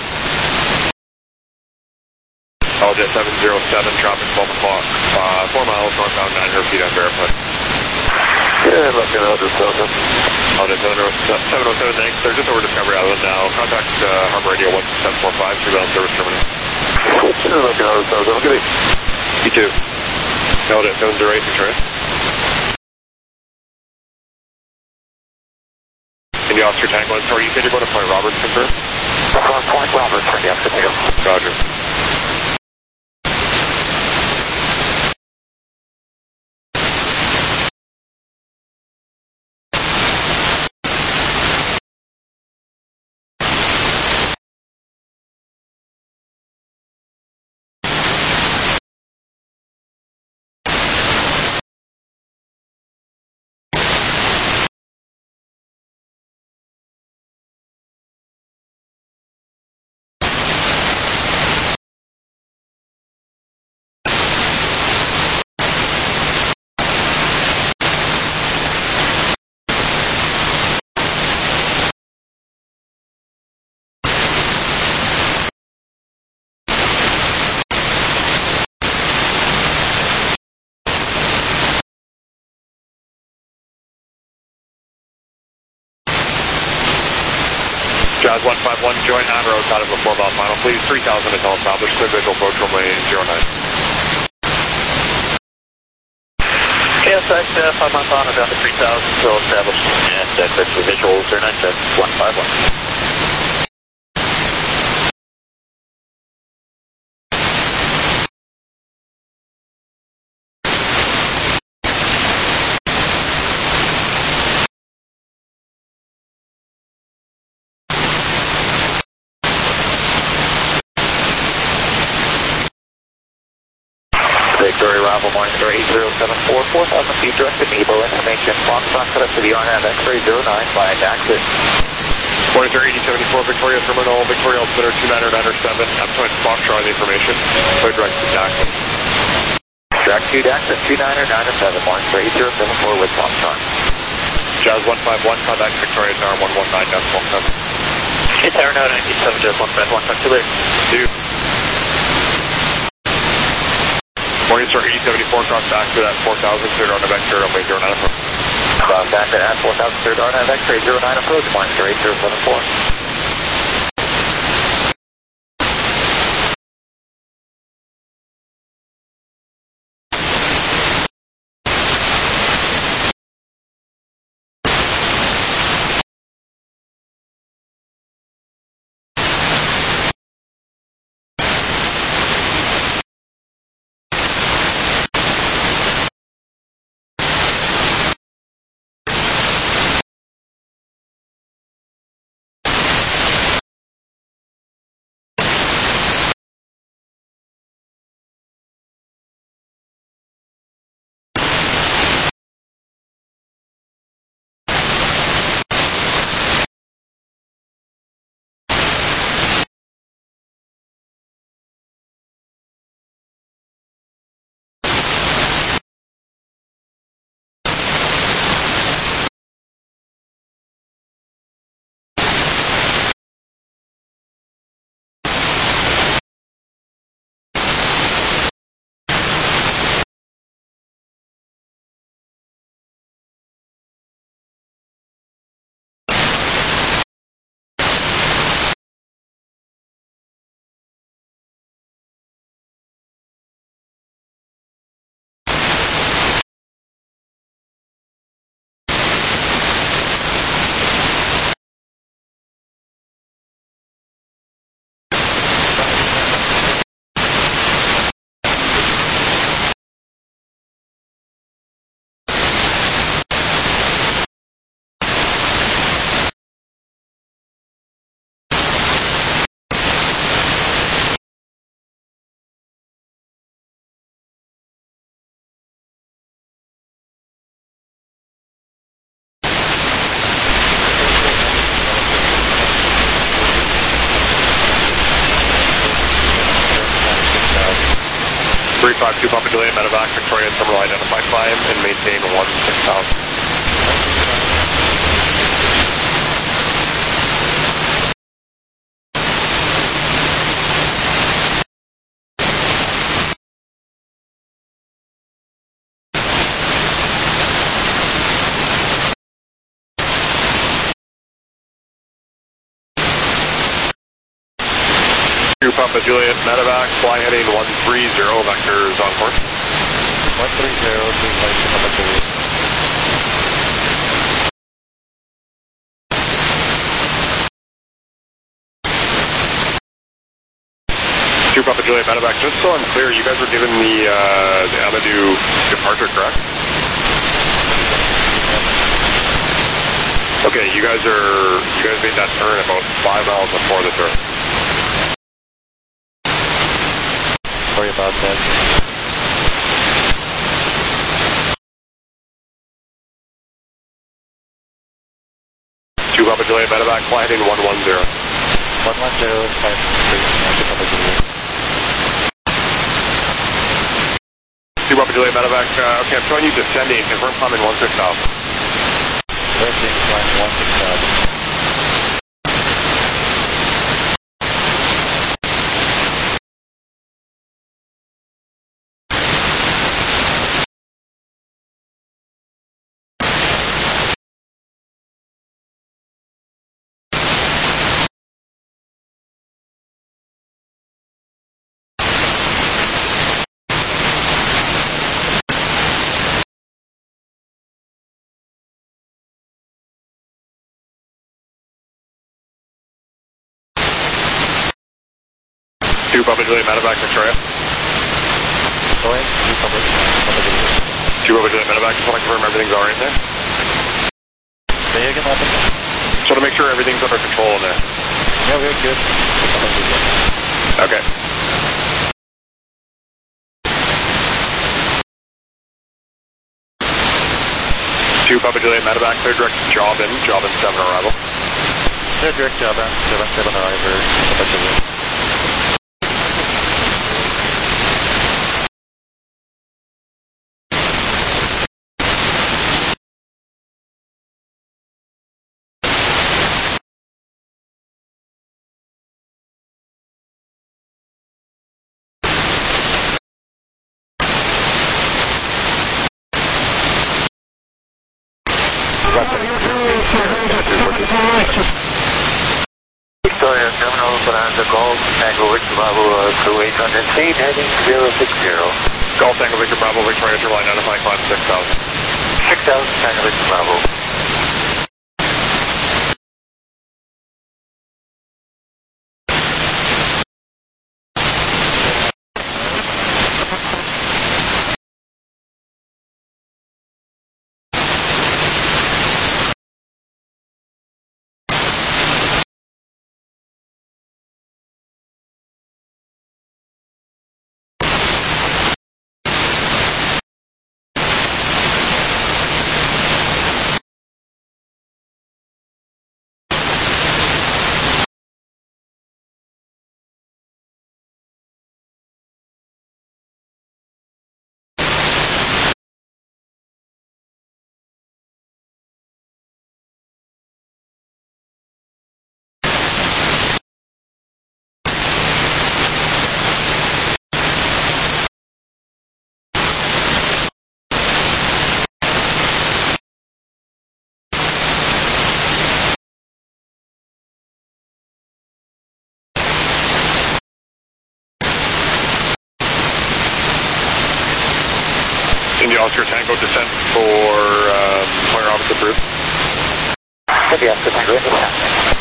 Apologize, seven zero seven, traffic twelve o'clock, uh, four miles northbound, nine hundred feet unverified. Yeah, let me know, just Delta. Oh, that's seven oh seven, thanks. They're just over Discovery Island now. Contact uh, Harbor Radio one seven four five, three bound service terminal. Sure, let me know, just Delta. Have a good day. You too. Held it, seven zero eight, Detroit. And the Oscar Tango, sorry, you said you're going to Point Roberts, confirm? Point Roberts, yes, continue. Roger. Jazz one five one, join on road, out of a four mile final, please. three thousand until established, clear visual approach runway zero nine. K S X, uh, five miles on, down to three thousand, still established, and uh, clear for visual zero nine six one five one. Victoria Arrival, morning star eight zero seven four, four thousand feet direct to Nebo, information, Foxtrot, set up to the R N A V X-ray zero nine, by exit. Morning star eighty seventy-four, Victoria Terminal, Victoria Altimeter two nine nine seven, Eptoin Foxtrot information, so direct to Daxon. Track two Daxon, two nine nine seven, morning star eight zero seven four with Foxtrot. Jazz one five one, contact Victoria Tower one one nine decimal seven. It's Tower nine seven, Jazz one five one, talk to you later. Two. Morning star eighty seventy-four, cross back to that four thousand, cleared on the vector, runway zero nine approach. Cross back to that four thousand, cleared on the X-ray zero nine approach, morning star eight zero seven four. three five two, Papa Delay, Medevac, Victoria Terminal, identify climb and maintain one six thousand. two Papa Juliet medevac, fly heading one three zero, vectors on course. one three zero, three five two Papa Juliet. two Papa Juliet medevac, just so I'm clear, you guys were given the, uh, the Amadou departure, correct? Okay, you guys are, you guys made that turn about five miles before the turn. Sorry about that. two Papa Juliet medevac, fly heading one one zero. one one zero, five three, two Papa Juliet. two Papa Juliet medevac, uh, okay, I'm showing you descending, confirm climb in one six thousand. Descending, climb one six thousand. two Papa Juliet medevac, Victoria. Going, two Papa Juliet. two Papa Juliet medevac, just want to confirm everything's all right there. Say again, what? Just want to make sure everything's under control in there. Yeah, we're good. Okay. two Papa Juliet medevac, clear direct job in, job in seven arrival. Clear direct job in, seven seven arrival, Papa Juliet. Victoria Terminal, Bonanza Golf, Tango Victor Bravo, uh, two eight hundred feet, heading zero six zero. Golf Tango Victor Bravo, Victoria Terminal, identifying climb six thousand. six thousand, Tango Victor Bravo. India Oscar Tango descent for um, player office approved. India Oscar Tango, descent.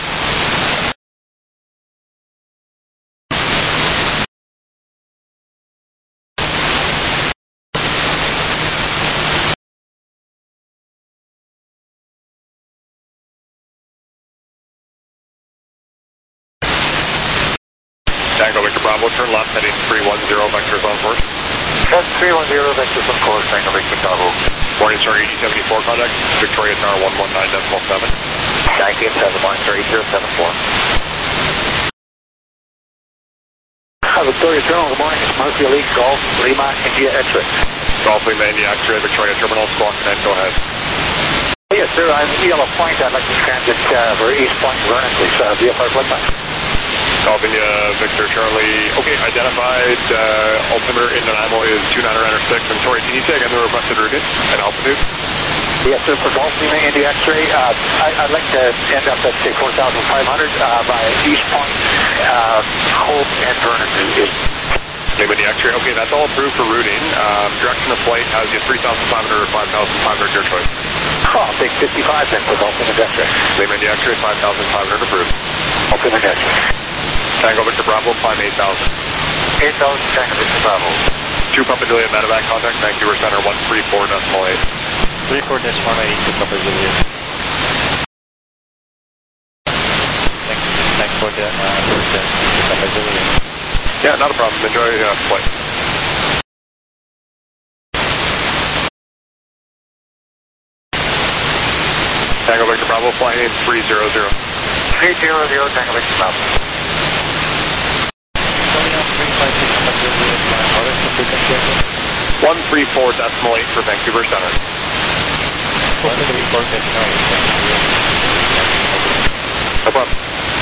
Tango Victor Bravo, turn left heading three one zero, vectors on course. That's three one zero, vectors on course, Tango Victor Bravo. Morning Star eighty seventy-four, contact Victoria Tower one one nine decimal seven. nineteen seven, Morning Star eight zero seven four. Uh, Victoria Terminal, good morning. It's Murphy Elite Golf, Lima, India X-ray. Golf Lima, India X-ray, Victoria Terminal, squawk and go ahead. Yes, sir. I'm Yellow Point. I'd like to transit uh, for East Point, Vernon, please. Uh, V F R flight time. Golf India, Victor Charlie. Okay, identified. Uh, altimeter in Nanaimo is two nine nine six. I'm sorry, can you say again the requested route and altitude? Yes, sir, for Golf Lima Indy X-ray, uh, I, I'd like to end up at, say, four thousand five hundred uh, by East Point, uh, Hope, and Vernon. Lima Indy X-ray, okay, that's all approved for routing. Um, direction of flight has you three thousand five hundred or five thousand five hundred, your choice. Oh, I'll take fifty-five then for Golf Lima X-ray. Lima Indy X-ray, five thousand five hundred approved. Golf Lima X-ray. Tango Victor Bravo, climb eight thousand. eight thousand, Tango Victor Bravo. two Papa Juliet, medevac contact, Vancouver Center, one three four decimal eight. three four decimal eight, two Papa Juliet. Thanks for the, uh, two Papa Juliet. Yeah, not a problem. Enjoy your uh, flight. Tango Victor Bravo, flying in three zero zero. three zero zero, Tango Victor Bravo. one three four decimal eight for Vancouver Center. one three four decimal eight. No problem.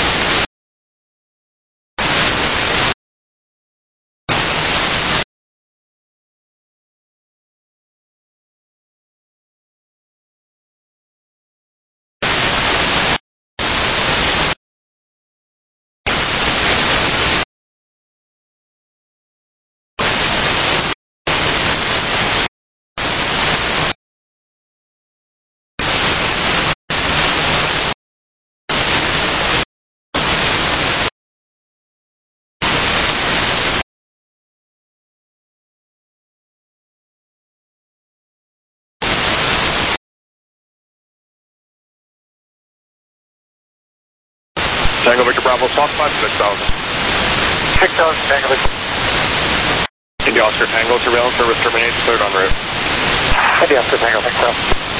Tango Victor Bravo, Fox five, six thousand. six thousand, Tango Victor. India Oscar Tango, surveillance service terminated, cleared en route. India Oscar Tango, Victor.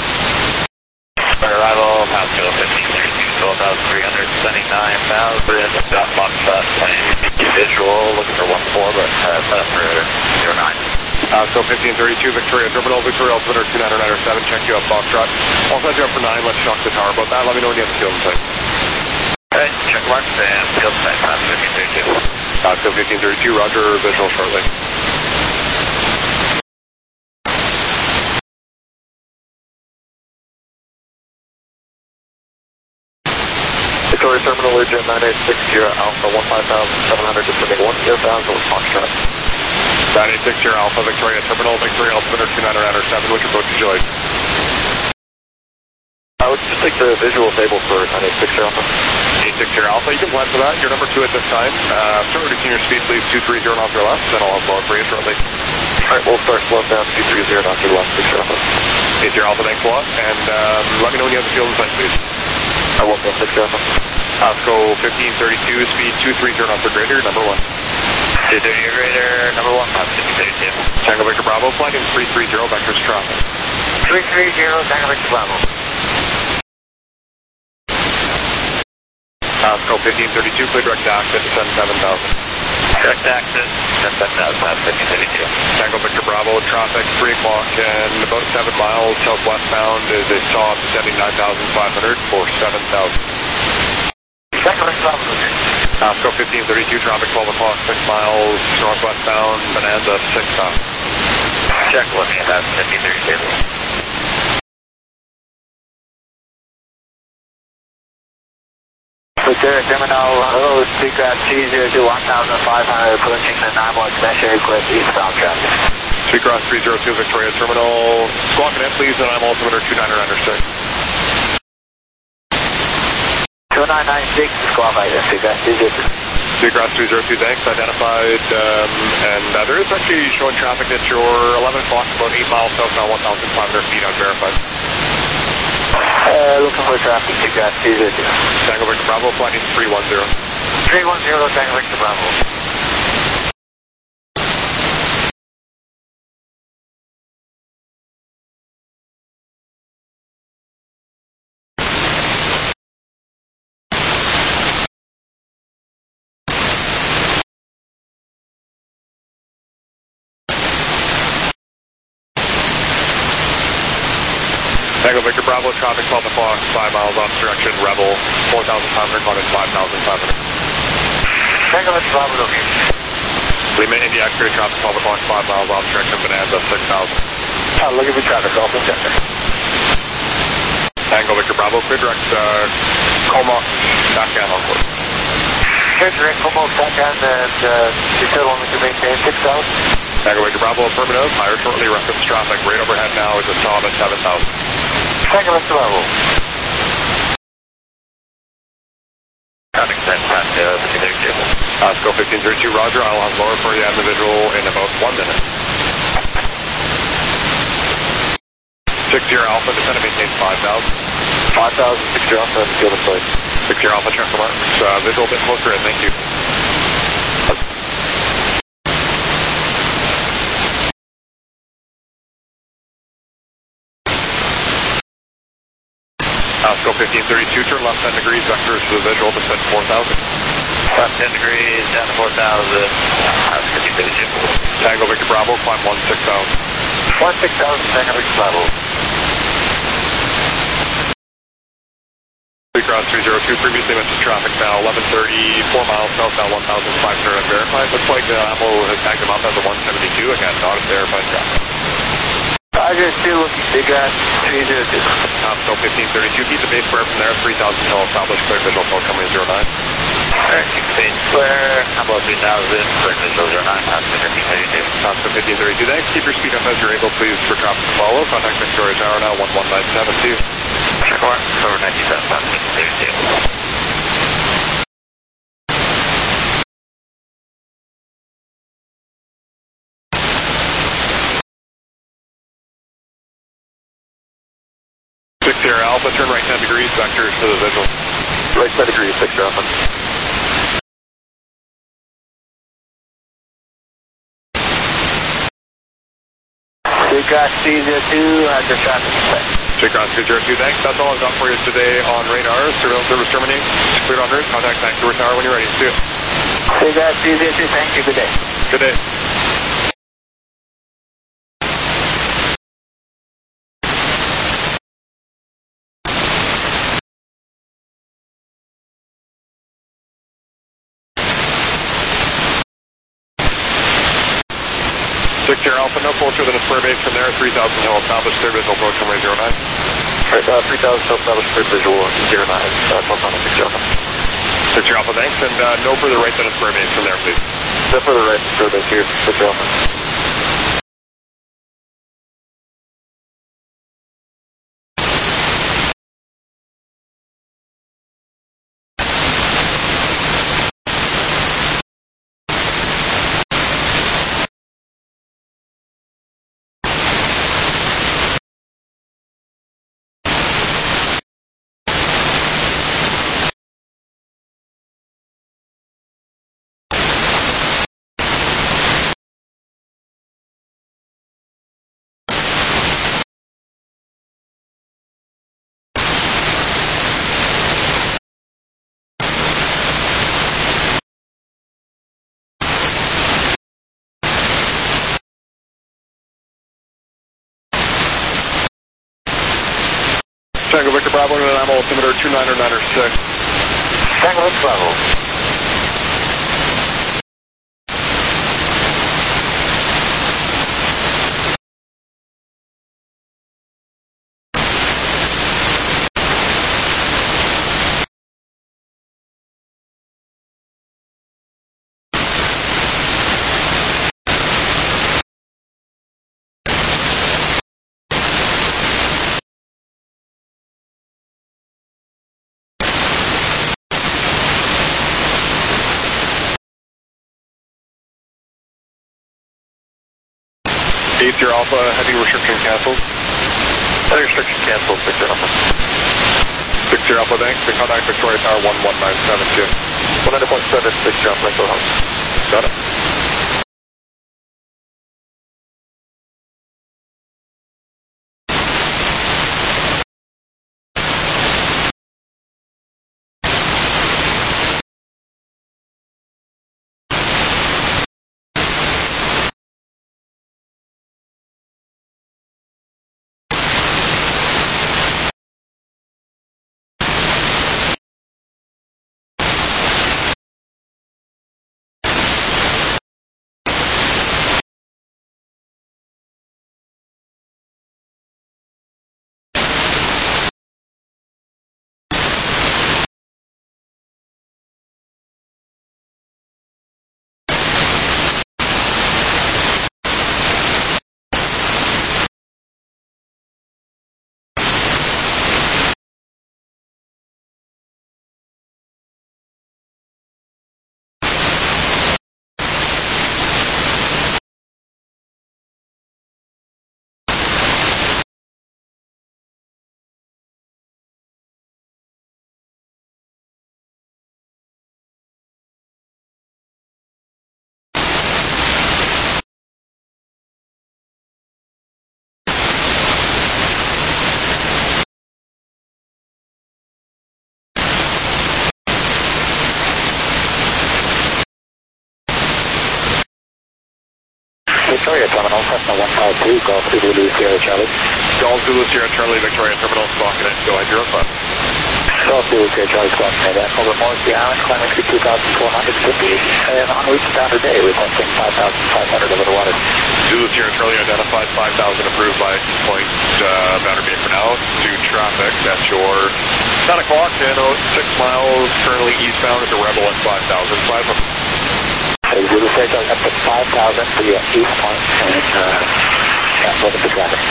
Arrival, Pascal fifteen thirty-two, twelve thousand three hundred seventy-nine thousand. Dot box uh, plane. Visual, looking for one four, but uh, set up for zero nine. Uh, so fifteen thirty-two, Victoria Terminal, Victoria Altimeter two nine nine seven, check you up, Foxtrot. I'll set you up for nine, let's shock the tower about that. Let me know when you have the field in sight. Alright, check marks and field sight, pass fifteen thirty-two. Uh, so fifteen thirty-two, roger, visual shortly. Victoria Terminal, Legion nine eight six zero Alpha, one five thousand seven hundred, descending one zero thousand with Foxtrot. nine eight six zero Alpha, Victoria Terminal, Victoria Altimeter two nine nine seven, which approach would you like? I would just take the visual table for nine eight six zero Alpha. eight six zero Alpha, you can plan for that. You're number two at this time. Uh, start reducing your speed, please, two three zero knots or less, then I'll have blow for you shortly. Alright, we'll start slowing down, two three zero knots or less, six zero Alpha. eight zero Alpha, thanks a lot, and um, let me know when you have the field in sight, please. I won't go six zero Alpha. Osco fifteen thirty-two, speed two three zero knots or greater, number one. two thirty or greater, number one, pass fifteen thirty-two. Tango Victor Bravo, flying in three three zero, vectors traffic. three three zero, Tango Victor Bravo. Osco fifteen thirty-two, clear direct access, descend seven thousand. Direct access, descend seven thousand, pass fifteen thirty-two. Tango Victor Bravo, traffic three o'clock and about seven miles southwestbound is a stop descending nine thousand five hundred for seven thousand. Tango Victor Bravo. Osco fifteen thirty-two, traffic twelve o'clock, six miles northwestbound, Bonanza six thousand. Check with me, pass fifteen thirty-two. Victoria Terminal, hello, Seagrass three zero two, one thousand five hundred, approaching the Namo Extension request, eastbound traffic. Seacross three zero two, Victoria Terminal, squawk in, please, and I'm altimeter two nine nine six. two nine nine six, squawk by the Seagrass three zero two. Seacross three zero two, thanks, identified, um, and uh, there is actually showing traffic at your eleven o'clock, about eight miles south, now one thousand five hundred feet unverified. Uh, looking for traffic, Seagrass three zero two. Tango Victor Bravo, flying in three one zero. three one zero, Tango Victor Bravo. Tango Victor Bravo, traffic twelve o'clock, five miles off direction, Rebel, four thousand five hundred, caught in five thousand five hundred. Tango Victor Bravo, location. Lima India X-ray, traffic twelve o'clock, five miles off direction, Bonanza six thousand. Uh, looking for traffic, Golf Center. Tango Victor Bravo, clear direct uh, Comox, back down on course. Clear direct Comox, back down, and uh, you said one to maintain six thousand. Tango Victor Bravo, affirmative. Higher shortly, reference traffic. Right overhead now is a Saab at seven thousand. Tango Victor Bravo. Traffic ten, pass to fifteen thirty-two. Osco fifteen thirty-two, roger. I'll have lower for you as a visual in about one minute. six zero Alpha, descend and maintain five thousand. five thousand, six zero Alpha, and field of sight. six zero Alpha, check the marks. Uh, visual a bit closer in, thank you. Osco fifteen thirty-two, turn left ten degrees, vectors to the visual, descend four thousand. Left ten degrees, down to four thousand. Osco fifteen thirty-two. Tango Victor Bravo, climb one six thousand. one six thousand, Tango Victor Bravo. Cross three zero two, previously mentioned traffic now, eleven thirty, four miles south, now one thousand five hundred unverified. Looks like the uh, Apple has tagged him up as a one seventy-two, again, not a verified traffic. Roger, still looking big at three zero two. Um, so fifteen thirty-two, keep the base square from there, three thousand until established, clear visual, code company zero nine. Alright, keep the base square, how about three thousand, clear visual zero nine, Osco fifteen thirty-two. Osco fifteen thirty-two, thanks. Keep your speed up as you're able, please, for traffic to follow. Contact Victoria Tower now, one one nine seven two. Check mark, over ninety-seven, Osco fifteen thirty-two. six zero Alpha, turn right ten degrees, vectors to the visual. Right ten degrees, six zero Alpha. Big Cross three zero two, after traffic inspect. Big Cross three zero two, thanks. That's all I've got for you today on radar. Surveillance service terminating. Cleared en route. Contact Vancouver Tower when you're ready. See you. Big Cross three zero two, thank you, good day. Good day. six zero Alpha, no closer than a square base from there, three thousand hill established, clear visual, code company zero nine. Right, uh, three thousand hill established, clear visual, zero nine, uh, code company six zero Alpha. six zero Alpha, thanks, and uh, no further right than a square base from there, please. No further right, square base here, six zero Alpha. Tango Victor Bravo, and I'm altimeter two nine nine six. Tango Victor Bravo. eight zero Alpha, heavy restriction canceled. Heavy restriction canceled, six zero Alpha. six zero Alpha, thanks. And contact Victoria Tower one one nine seven two. one nine point seven, six zero Alpha. Got it. Victoria Terminal, Cessna one five two, Golf Zulu Sierra Charlie. Golf Zulu Sierra Charlie, Victoria Terminal, squawking in. Go ahead, your request. Golf Zulu Sierra Charlie, squawking in. Over Morrissey Island, climbing to two thousand four hundred fifty, and en route to Sounder Bay, requesting five thousand five hundred over the water. Zulu Sierra Charlie identified, five thousand approved by Point uh, Boundary Bay for now. To traffic at your ten o'clock and oh, six miles, currently eastbound at the Rebel at five thousand five hundred. Hey, Zulu Sierra Charlie, up to five thousand for the east point, and uh, yeah, looking for traffic.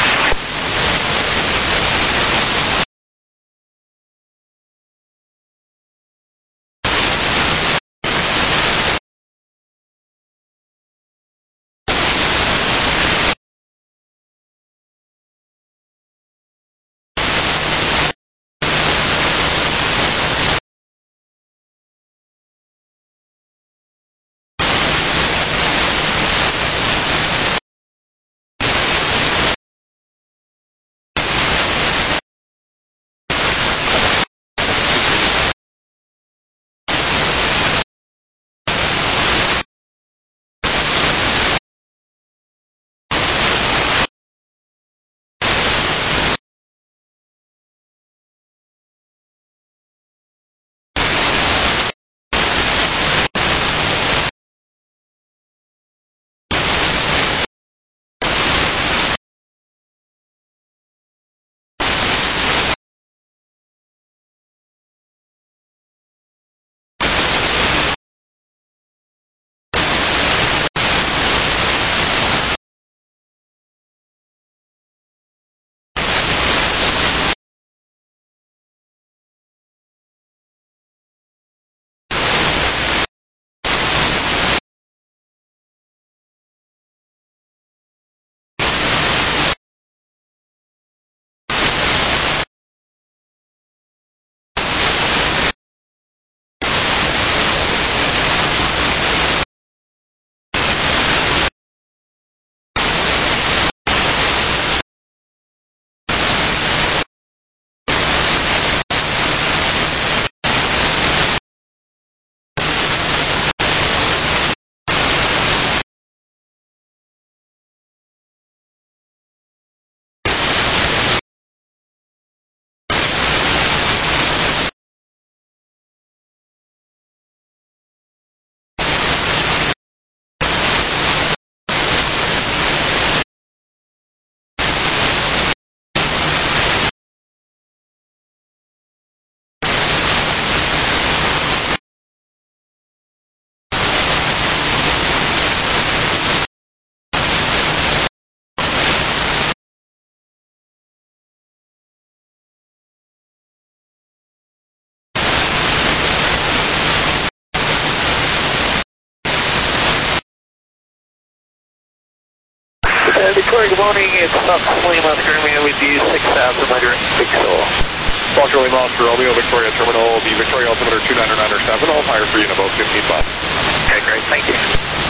Uh, Victoria, good morning. It's Fox Lima, currently with you six thousand under six oh. Fox Lima, Oscar Romeo, Victoria Terminal, the Victoria altimeter two nine nine seven, all higher for you in about fifteen miles. Okay, great, thank you.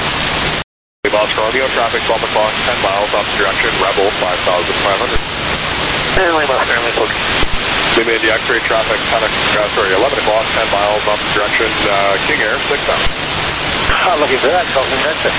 Oscar Romeo, traffic twelve o'clock, ten miles, opposite direction, Rebel five thousand five hundred. And Lima, currently looking. Lima India X-ray traffic, ten, uh, sorry, eleven o'clock, ten miles, opposite direction, uh, King Air six thousand. I'm looking for that, Colton Vincent.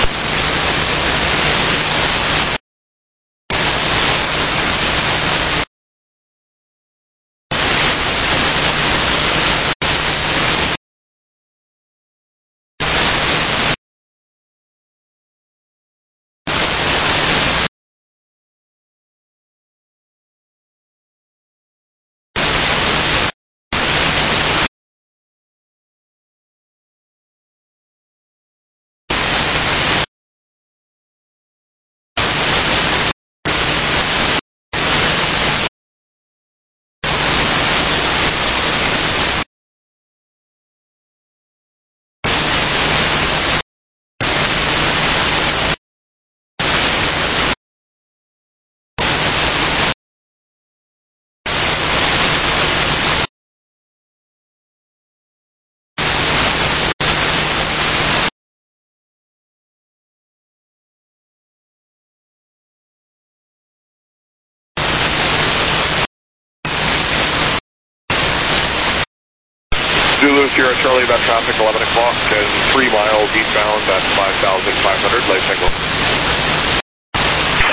Zulu Sierra Charlie, about traffic eleven o'clock and three miles eastbound at five thousand five hundred, late signal.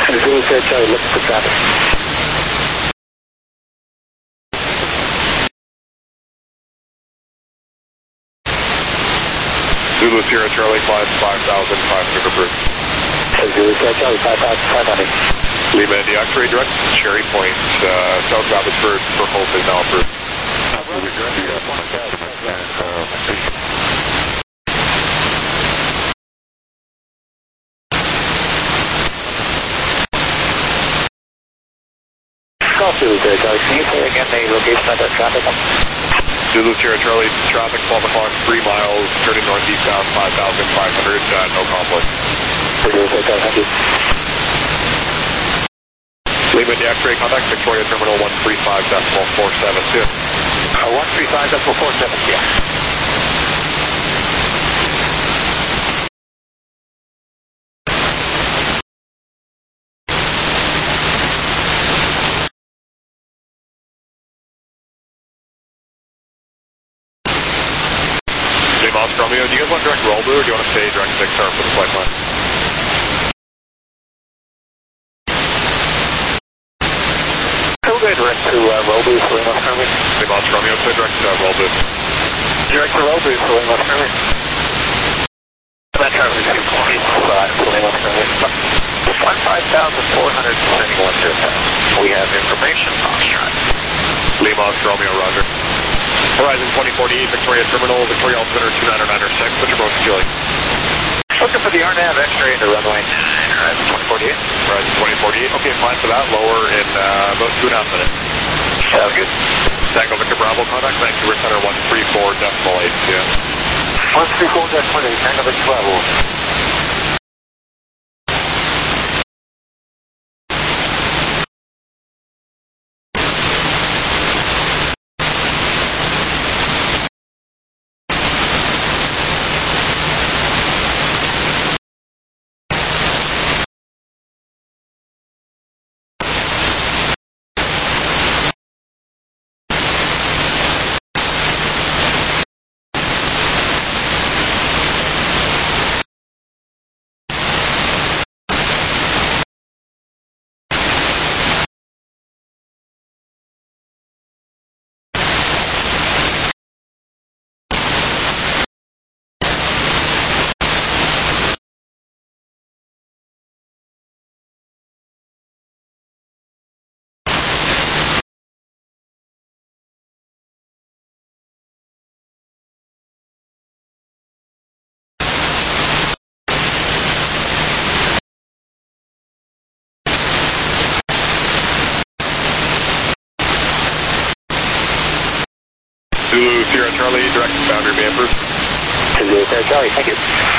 Zulu Sierra Charlie, looking for traffic. Zulu Sierra Charlie, climb five thousand five hundred approved. Zulu Sierra Charlie, five thousand five hundred. Lima Indy X-ray direct Cherry Point, uh, South Abbotsford for Hope is now approved. Call Zulu Sierra Charlie, can you say again the location of that traffic? Zulu Sierra Charlie, traffic twelve o'clock, three miles, turning northeast down five thousand five hundred, uh, no conflict. Zulu Sierra Charlie, thank you. Lima Indy X-ray, contact Victoria Terminal one three five decimal four seven two. Uh, one three five decimal four seven two. Lima Oscar Romeo, do you guys want direct roll blue or do you want to stay direct six star for the flight plan? We'll go direct to uh, roll booth for Lima Oscar Romeo. Lima Oscar Romeo, stay direct to uh, roll blue. Direct to roll booth for Lima Oscar Romeo. That traffic is two point five for Lima Oscar Romeo. Flight five thousand four hundred, sending one zero seven. We have information on track. Lima Oscar Romeo, roger. Horizon twenty forty-eight, Victoria Terminal, Victoria Altimeter two nine nine six, what's your most fueling? Looking for the R NAV X-ray into runway nine, Horizon twenty forty-eight. Horizon twenty forty-eight, okay, fine for that, lower in uh, about two and a half minutes. Sounds good. Tango Victor Bravo, contact Vancouver Center one three four decimal eight, yeah. one three four decimal eight, Tango Victor Bravo. Zulu Sierra Charlie, direct boundary be approved. Zulu Sierra Charlie, thank you.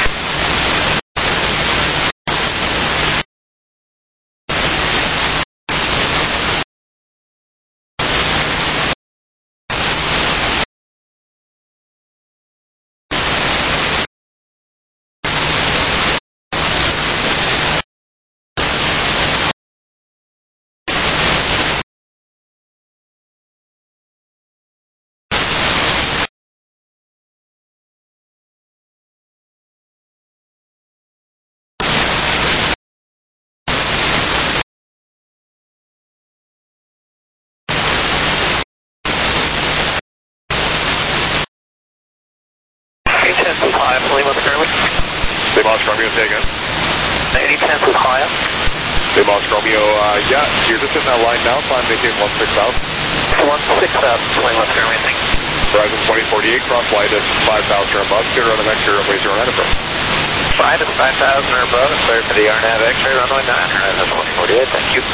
Tenth with high, Lima Oscar Romeo. Lima Oscar Romeo, say again. Any tenth with high. Lima Oscar Romeo, uh, yeah, you're just in that line now, so I'm making one six out. one six out, Lima Oscar Romeo, thank you. Horizon twenty forty-eight, cross light is five thousand or above, clear on the next runway zero nine approach. five is five thousand or above, and clear for the R NAV X-ray runway nine, Horizon twenty forty-eight, thank you.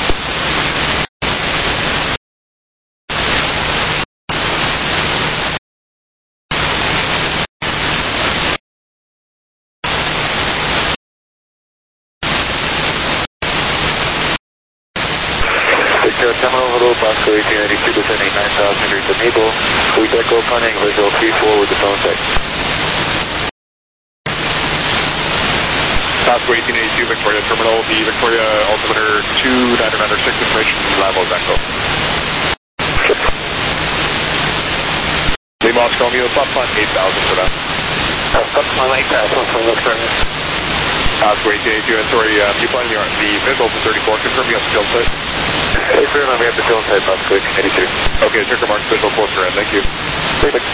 Victor Terminal, hello, Bosco eighteen ninety-two, descending nine thousand meters of Maple. We deco punting, visual three four with the phone tech. Bosco eighteen eighty-two, Victoria Terminal, the Victoria Altimeter two nine nine six information, level Echo. Lima Oscar Romeo, stop climb eight thousand for that. Uh, stop climb eight thousand for Lima Oscar Romeo. Osprey eighteen eighty-two, and sorry, uh, you find the, the visual from thirty-four, confirm you have the field site. Hey, sir, we have the field site, Osprey eighteen eighty-two. Okay, checker marks visual closer in, thank you. Perfect.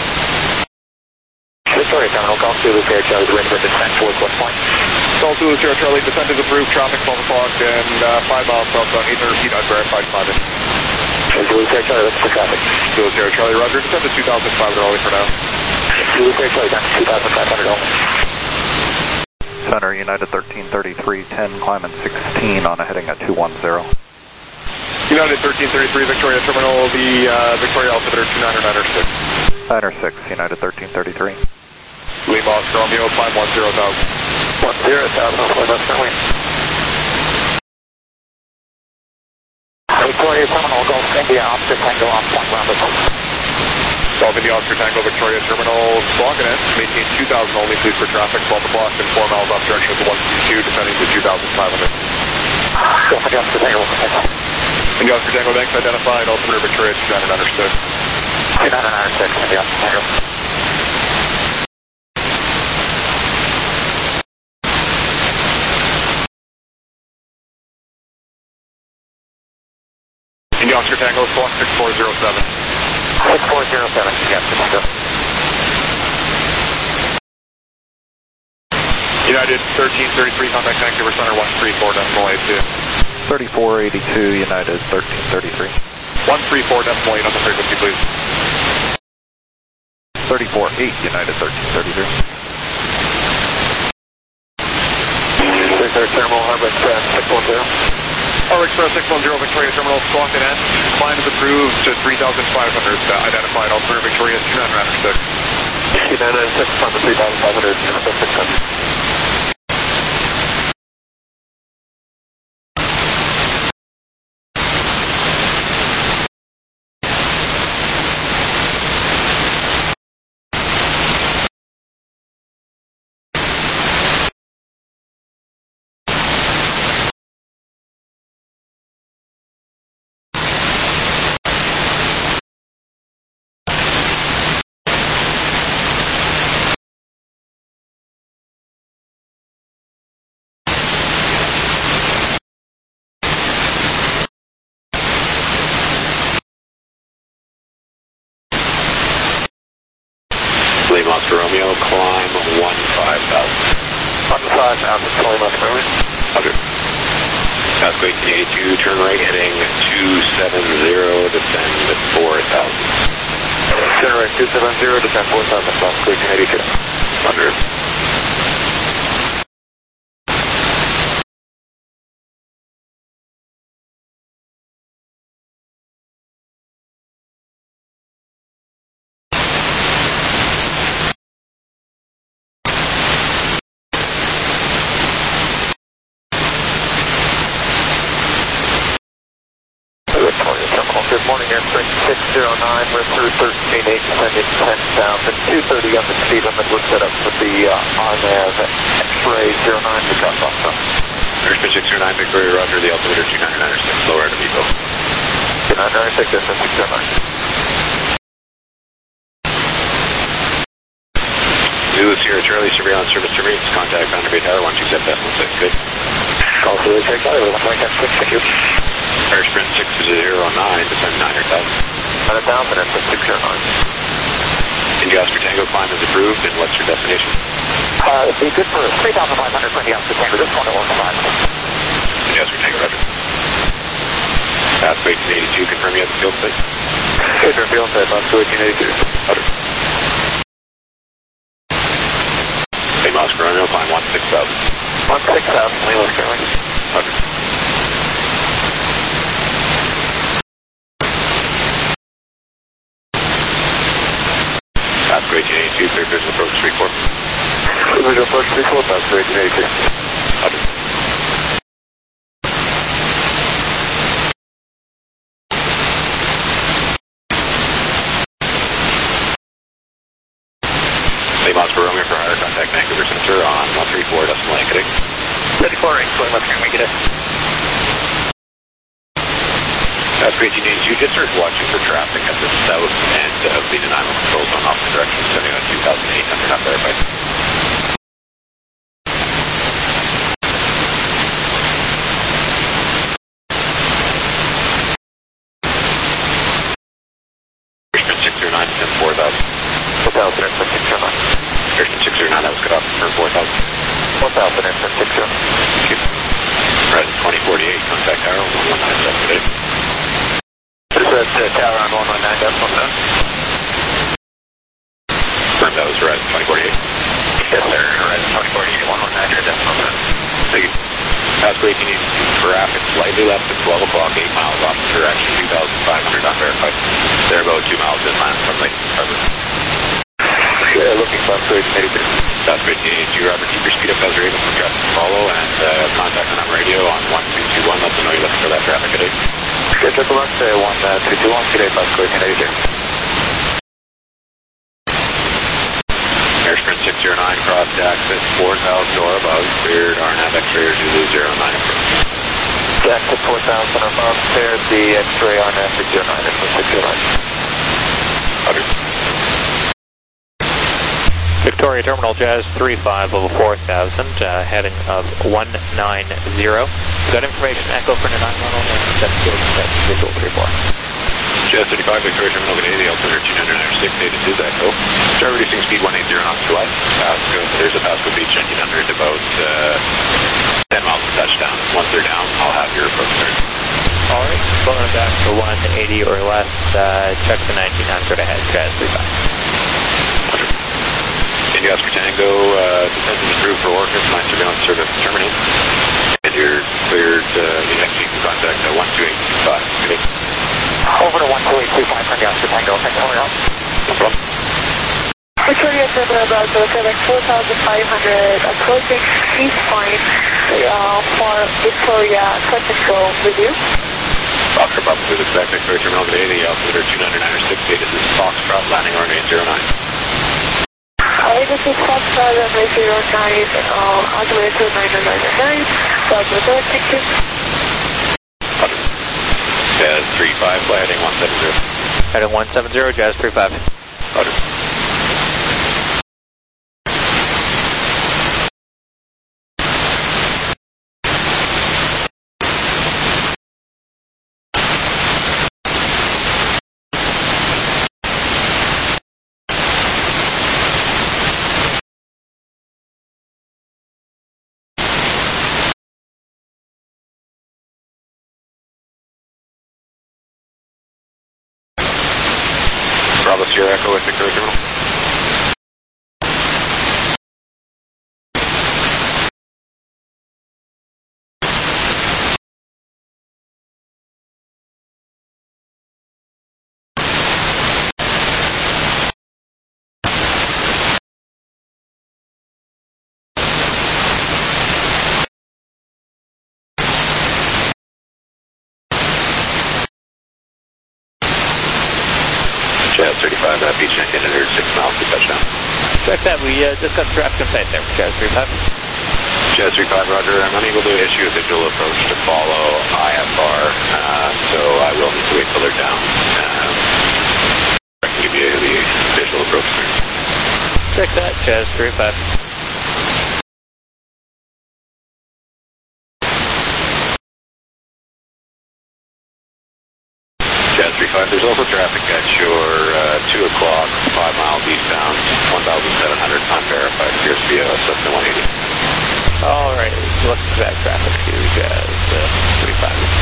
Victoria Terminal, call Zulu Sierra Charlie, ready for descent towards West Point. Call Zulu Sierra Charlie, descent is approved, traffic twelve o'clock and uh, five miles southbound, eight hundred feet unverified climbing. Zulu Sierra Charlie, looking for traffic. Zulu Sierra Charlie, roger, descent to two thousand five hundred only for now. Zulu Sierra Charlie, down to two thousand five hundred only. Center, United thirteen thirty-three, ten, climbing sixteen on a heading at two one zero. United thirteen thirty-three, Victoria Terminal, the uh, Victoria altimeter two nine nine six. nine six, United thirteen thirty-three. Lima Oscar Romeo, climb one zero thousand. one zero thousand, Lima Oscar Romeo. Victoria Terminal, Gulf India, Oscar Tango, on point rounded. Gulf India, Oscar Tango, Victoria Terminal, clocking in, maintain two thousand only, please for traffic, twelve o'clock and four miles off direction of the one two, descending to two thousand five hundred. Gulf India, Oscar Tango. India, Oscar Tango, thanks, identified, altimeter Victoria two nine nine six. two nine nine six, India, Oscar Tango. India Oscar Tango, squawk six four zero seven. six four zero seven, India Oscar Tango. United thirteen thirty-three, contact Vancouver Center, one three four decimal eight two. thirty-four eighty-two, United thirteen thirty-three. one three four decimal eight on the frequency, please. thirty-four eight, United thirteen thirty-three. Victoria Terminal, Harbor Express, six one zero. Harbor Express six one zero, Victoria Terminal, clocking in. Climb is approved to three thousand five hundred, uh, identified, altimeter Victoria two nine nine six. two nine nine six, on the three thousand five hundred, six hundred. Lima Oscar Romeo, climb one five thousand. one five thousand, Lima Oscar Romeo. Roger. Oscar eighteen eighty-two, turn right heading two seven zero, descend four thousand. Turn right two seven zero, descend four thousand, Oscar eighteen eighty-two. Roger. Good morning, airstream six zero nine, we're through thirteen eight, descending ten thousand, two thirty on the speed limit, we're set up with the uh, R N A V X-ray zero nine, we got off from. Airstream six zero nine, Victoria, roger, the altimeter two nine nine six, lower to Meepo. two nine nine six, descend six zero nine. Zulu Sierra Charlie, surveillance service to rates, contact Boundary Bay Tower, one two seven decimal six, good. Call Zulu Sierra Charlie, one point six, thank you. Air Sprint six zero nine, descend nine hundred thousand. nine thousand, and six zero nine. India Oscar Tango, climb is approved, and what's your destination? Uh, it'd be good for three thousand five hundred for India Oscar Tango, just one to one five. India Oscar Tango, roger. Oscar eighteen eighty-two, confirm you have the field site. Adrian Field site, Oscar eighteen eighty-two. Roger. Lima Oscar Romeo, climb one six thousand. one six thousand, Lima Oscar Romeo. Roger. Oscar eighteen eighty-two, clear visual approach three four. Visual approach three four, Oscar eighteen eighty-two. Roger. Lima Oscar Romeo for higher, contact Vancouver Center on one three four decimal eight, correct? thirty-four eight, Lima Oscar Romeo, get it. Oscar eighteen eighty-two, just start watching for traffic at the south end of the Nanaimo Control Zone off the direction, sending on two thousand eight hundred, not verified. slightly left at twelve o'clock, eight miles off the direction, two thousand five hundred unverified. They're about two miles inland from Lake Harbor. Yeah, looking for upgrade eighty-two. That's great. Do you ever keep your speed up as you're able to traffic follow and uh, contact them on radio on one two two one. Let them know you're looking for that traffic at eight. Yeah, triple X, uh, one two two one, today, upgrade eighty-two. Air Sprint six zero nine, cross access four thousand or above, cleared R N A V X-ray or Zulu zero nine approach. Jackson four thousand above, cleared the X-ray on six zero nine, six zero nine. Roger. Victoria Terminal, Jazz three five, level four thousand, uh, heading of one nine zero. Got information, echo for the nine one one, that's good, that's visual three four. Jazz thirty-five, Victoria Terminal, Canadian, altimeter two nine nine six, eight is echo. Start reducing speed one eighty knots to left. Pasco, there's a Pasco Beach engine under at about uh, ten miles to touchdown. Once they're down, I'll have your approach turn. Alright, slowing back to one eighty or less, uh, check the nineteen hundred ahead, Jazz three five. India Oscar Tango, uh, descending approved for Orcus, line surveillance service terminate. And you're cleared, uh, the next you can contact uh, one two eight two five. Over to one two eight two five, India Oscar Tango, thank you, over now. No problem. Victoria Terminal about the Quebec four thousand five hundred, approaching East Point uh, for Victoria, touch and go with you. Oscar Papa with respect, Victoria Terminal, Canadian, altimeter two nine nine six, eight is Foxtrot, landing R N A zero nine. Alright, this is Foxtrot, runway zero nine, uh, altimeter two nine nine nine, South Return, thank you. Jazz three five, fly heading one seven zero. Heading one seven zero, Jazz three five. Roger. Bravo Sierra Echo with Victoria Terminal. Jazz thirty-five, uh, beach engine under six miles to touchdown. Check that, we uh, just got traffic in sight there, Jazz three five. Jazz three five, Roger. I'm unable to issue a visual approach to follow I F R, uh, so I will need to wait till they're down. Um, I can give you the visual approach there. Check that, Jazz three five. Jazz three five, there's over traffic at your uh, two o'clock, five miles eastbound, one thousand seven hundred unverified. Appears to be a Cessna one eighty. Alright, let's back traffic to Jazz uh, three five.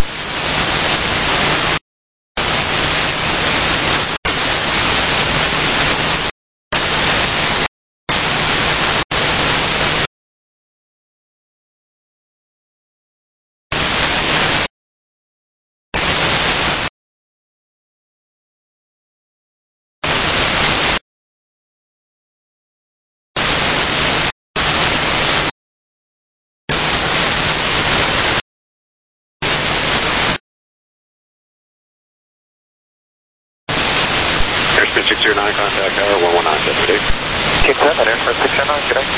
Airspeed six zero nine, contact tower one one nine seven eight. Keep seven, Airspeed six zero nine, good day.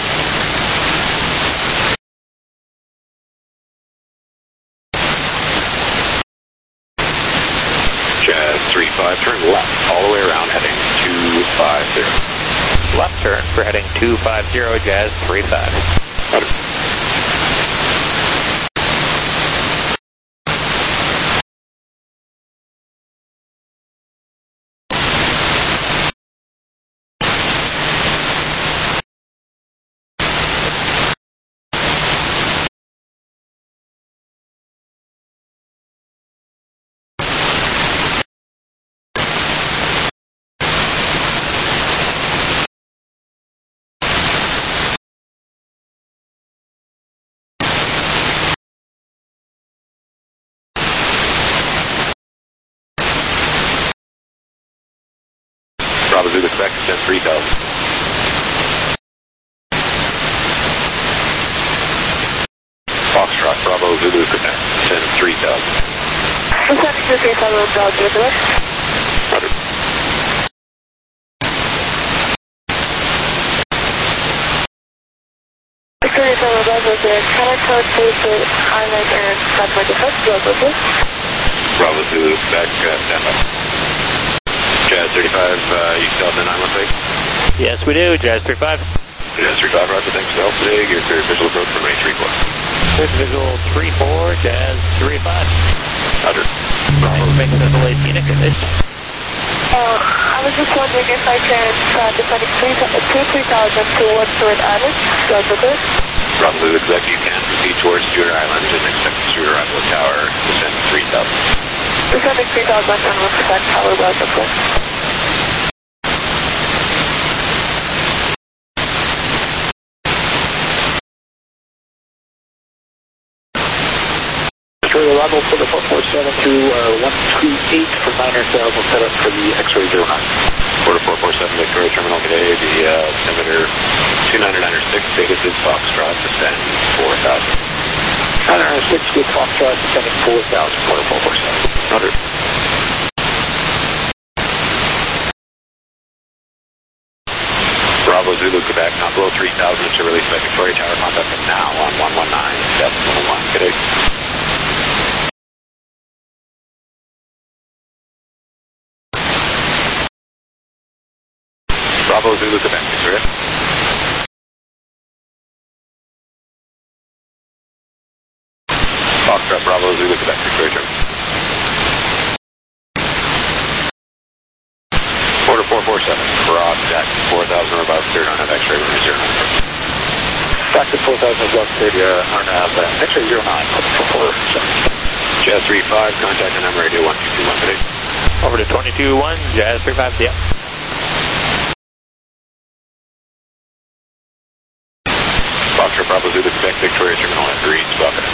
Jazz three five, turn left all the way around, heading two five zero. Left turn for heading two five zero, Jazz three five. Roger. Bravo Zulu Quebec, descend three thousand. Foxtrot, Bravo Zulu Quebec, descend three thousand. Descending to three thousand, Bravo Zulu Quebec. Roger. Victoria Bravo Bravo there, can I code please to island and Southwest Defense, Bravo Zulu? Bravo Zulu Quebec, uh, stand by. Jazz thirty-five, uh, you still have the nine one six? Yes, we do. Jazz three five. Jazz three five, Roger, thanks for help today. Gear clear visual approach from range three four. Good visual three four, Jazz three five. Roger. Bravo, make it a scenic at this. Uh, I was just wondering if I can uh, descending two three thousand towards Stewart Island, Bravo Zulu. Bravo Zulu Quebec, you can proceed towards Stewart Island and expect the Stewart Island Tower, descend three thousand. Descending three thousand and we'll Quebec Tower, Bravo Zulu. Victoria Bravo for the four four seven to uh, one two eight for Niner Sales. We'll set up for the X-ray zero nine. Quarter four four seven Victoria Terminal today, the uh, Senator two nine nine six, Vegas is Foxtrot, descend four thousand. nine nine six with Foxtrot descending four thousand, quarter four four seven. Roger. Bravo Zulu Quebec, not below three thousand to release by Victoria Tower, contact them now on one one nine seven one one. Good day. Bravo Zulu Quebec, Victoria. Foxtrot Bravo Zulu Quebec, Victoria Terminal. Quarter four four seven, cross deck, four thousand or above, cleared on an X-ray room zero nine. Back to four thousand above, cleared uh, on uh, X-ray zero nine, four four seven. Jazz three five, contact the number radio one two two one today. Over to twenty-two one, Jazz three five, yep. Foxtrot Bravo Zulu Quebec, Victoria Terminal at Reeds, Bucket.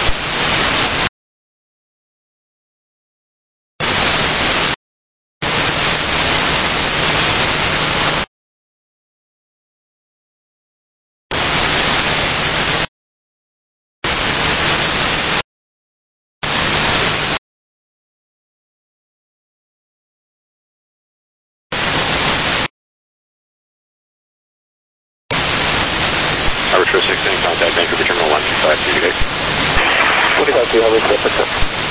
Arbitrary sixteen, contact Vancouver Terminal one two five two today. twenty-five two, have a good day.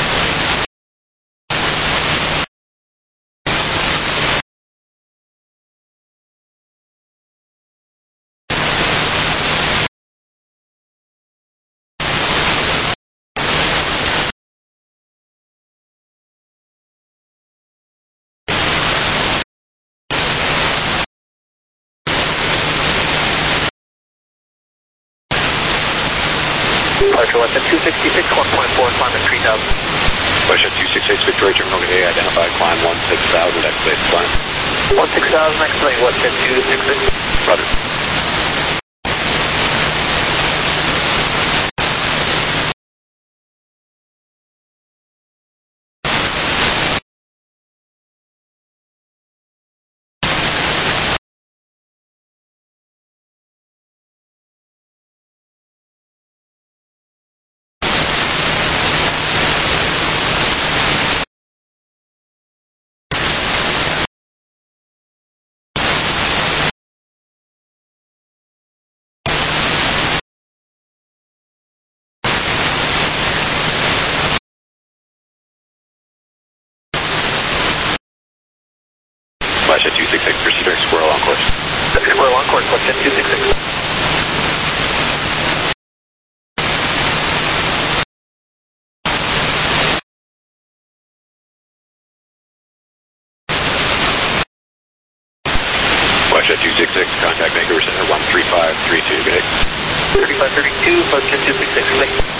Departure Western two sixty-six, one point four, climate three thousand. Western two sixty-six, Victoria Terminal today, identify climb one six thousand, expedite climb. one six thousand, expedite Western two sixty-six. Roger. Flash at two sixty-six, proceed direct squirrel on course. Squirrel on course, Western two sixty-six. Flash at two sixty-six, contact Vancouver Center one three five three two, good day. thirty-five thirty-two, Western two sixty-six, link.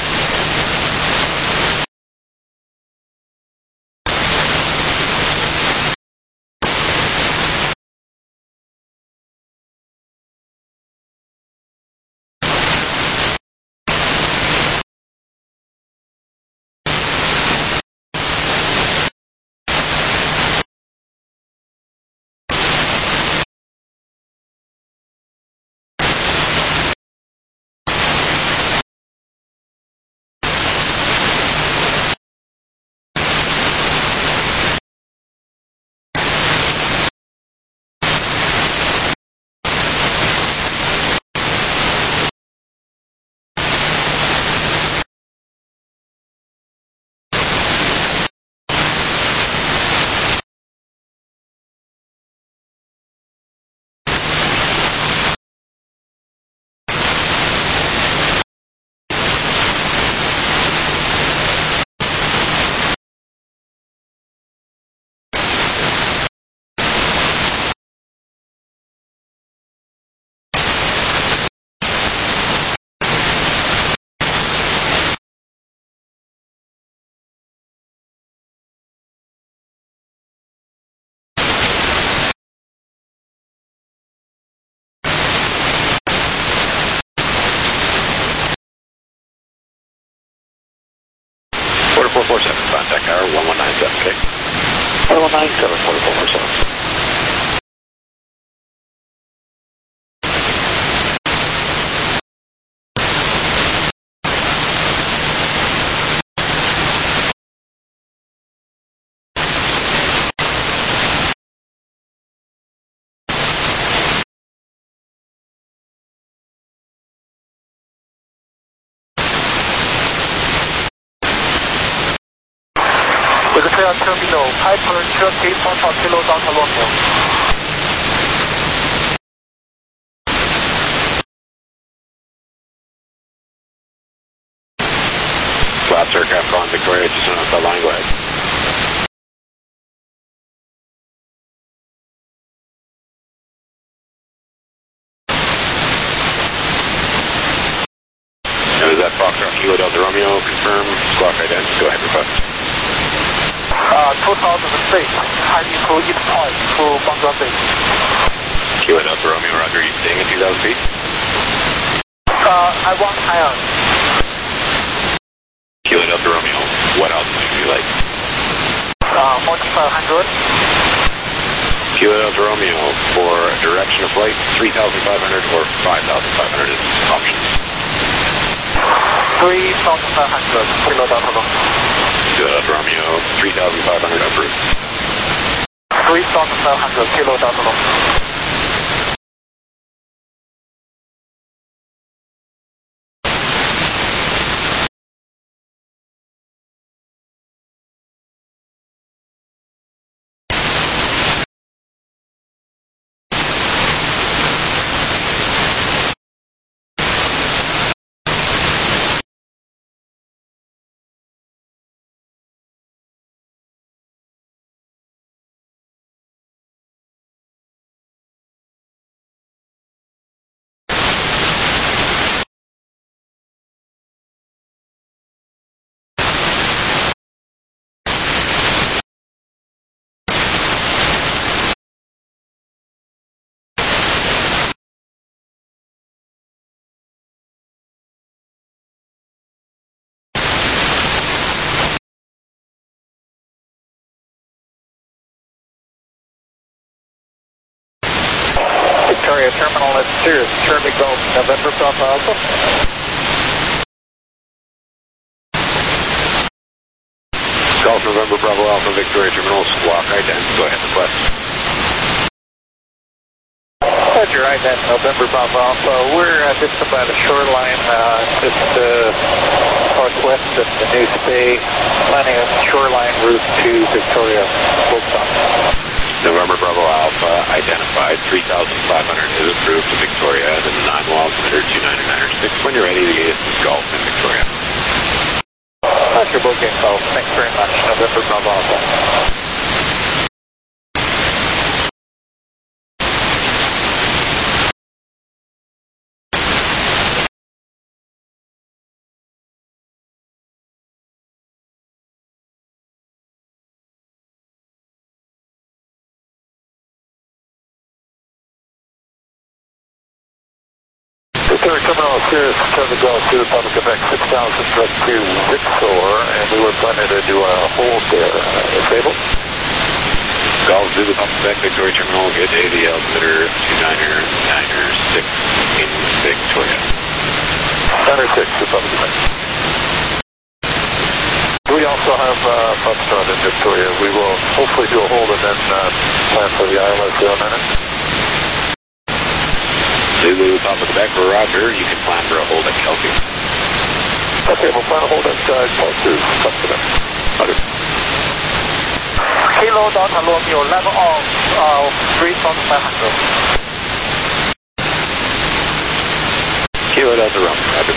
four seven, contact tower one one nine seven, okay? one one nine seven, forty-four four seven. Victoria Terminal, Piper, Turkey, Foxtrot, Kilo, Delta Romeo. Last aircraft on Victoria, just on the line, go ahead. And is that Foxtrot, Kilo, Delta Romeo, confirm, squawk ident, go ahead, request. Uh, two thousand six, heading to East Point to Bangladesh. Kilo Delta Romeo, roger, are you staying at two thousand feet? Uh, I want higher. Kilo Delta Romeo, what altitude do you like? Uh, forty-five hundred. Kilo Delta Romeo, for direction of flight, three thousand five hundred or five thousand five hundred is options. three thousand five hundred, Kilo Delta Romeo. Kilo Delta Romeo, three thousand five hundred approved. three thousand five hundred, Kilo Delta Romeo. Victoria Terminal at Cirrus, Charlie Golf, November Papa Alpha. Golf November Bravo Alpha, Victoria Terminal, squawk ident, go ahead, request. Roger, ident, November Papa Alpha. We're uh, just about the shoreline, uh, just uh, northwest of the New Bay, planning a shoreline route to Victoria, Wilson. November Bravo Alpha identified, three thousand five hundred is approved to Victoria, then nine miles, emitter two nine nine six. When you're ready, the gate is Golf in Victoria. Roger, booking Golf. Thanks very much. November Bravo Alpha. Victoria Terminal Cirrus, Charlie Golf, to the Republic of Quebec, six thousand direct to Victor, and we were planning to do a hold there. Uh, stable? Golf, Zulu, Papa Quebec, Victoria Terminal, good day, the altimeter two nine nine six in Victoria. nine six, Republic of Quebec. We also have uh, Foxtrot in Victoria. We will hopefully do a hold and then uh, plan for the I L S there in a minute. Zulu, Papa Quebec, roger, you can plan for a hold at Kelsey. Okay, we'll plan a hold at uh, Kelsey, Quebec. Okay. Kilo Delta Romeo, level off, uh, three thousand five hundred. Kilo Delta Romeo, roger.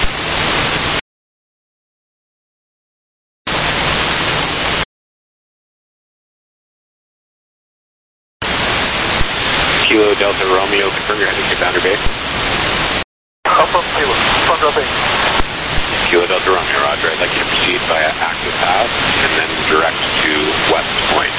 Kilo Delta Romeo, confirm you're heading to Boundary Bay. Confirm Kilo, Boundary Bay. Kilo Delta Romeo, roger. I'd like you to proceed via active path and then direct to West Point.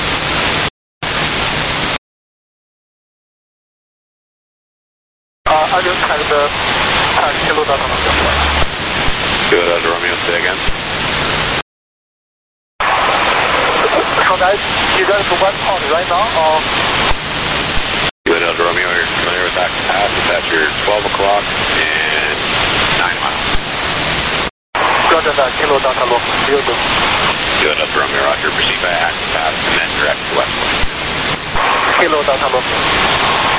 Uh, tagged, uh, tagged Kilo Delta Romeo flight. Kilo Delta Romeo, say again. So guys, you guys are West Palm right now, or? Kilo Delta Romeo, you're familiar with that pass. It's at your twelve o'clock and nine miles. Roger that, Kilo Delta Romeo, you do. Kilo Delta Romeo, roger, proceed by active pass and then direct to west. Kilo Delta Romeo.